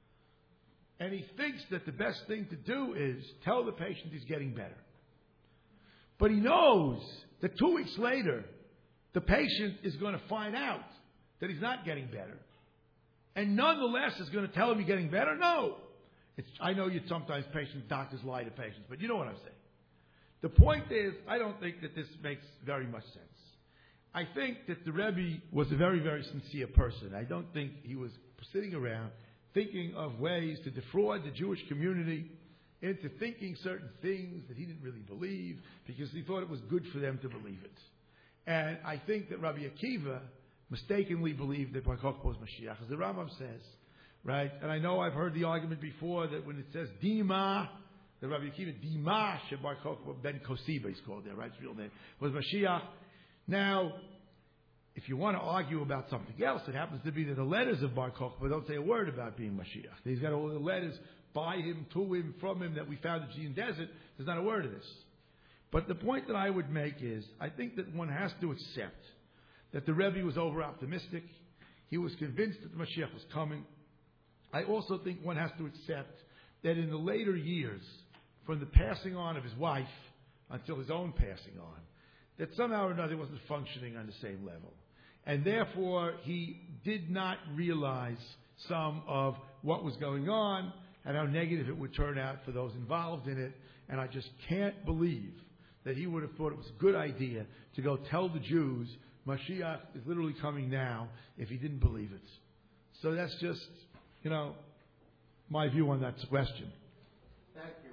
And he thinks that the best thing to do is tell the patient he's getting better. But he knows that two weeks later, the patient is going to find out that he's not getting better. And nonetheless is going to tell him he's getting better? No. It's, I know you sometimes patients, doctors lie to patients, but you know what I'm saying. The point is, I don't think that this makes very much sense. I think that the Rebbe was a very, very sincere person. I don't think he was sitting around thinking of ways to defraud the Jewish community into thinking certain things that he didn't really believe because he thought it was good for them to believe it. And I think that Rabbi Akiva mistakenly believed that Bar Kokhba was Mashiach, as the Rambam says, right? And I know I've heard the argument before that when it says Dima, the Rabbi Akiva, Dima Bar Kokhba ben Kosiba, he's called there, right? His real name was Mashiach. Now, if you want to argue about something else, it happens to be that the letters of Bar Kokhba don't say a word about being Mashiach. He's got all the letters by him, to him, from him that we found in the Judean desert. There's not a word of this. But the point that I would make is, I think that one has to accept that the Rebbe was over-optimistic. He was convinced that the Mashiach was coming. I also think one has to accept that in the later years, from the passing on of his wife until his own passing on, that somehow or another he wasn't functioning on the same level. And therefore, he did not realize some of what was going on and how negative it would turn out for those involved in it. And I just can't believe that he would have thought it was a good idea to go tell the Jews Mashiach is literally coming now if he didn't believe it. So that's just, you know, my view on that question. Thank you.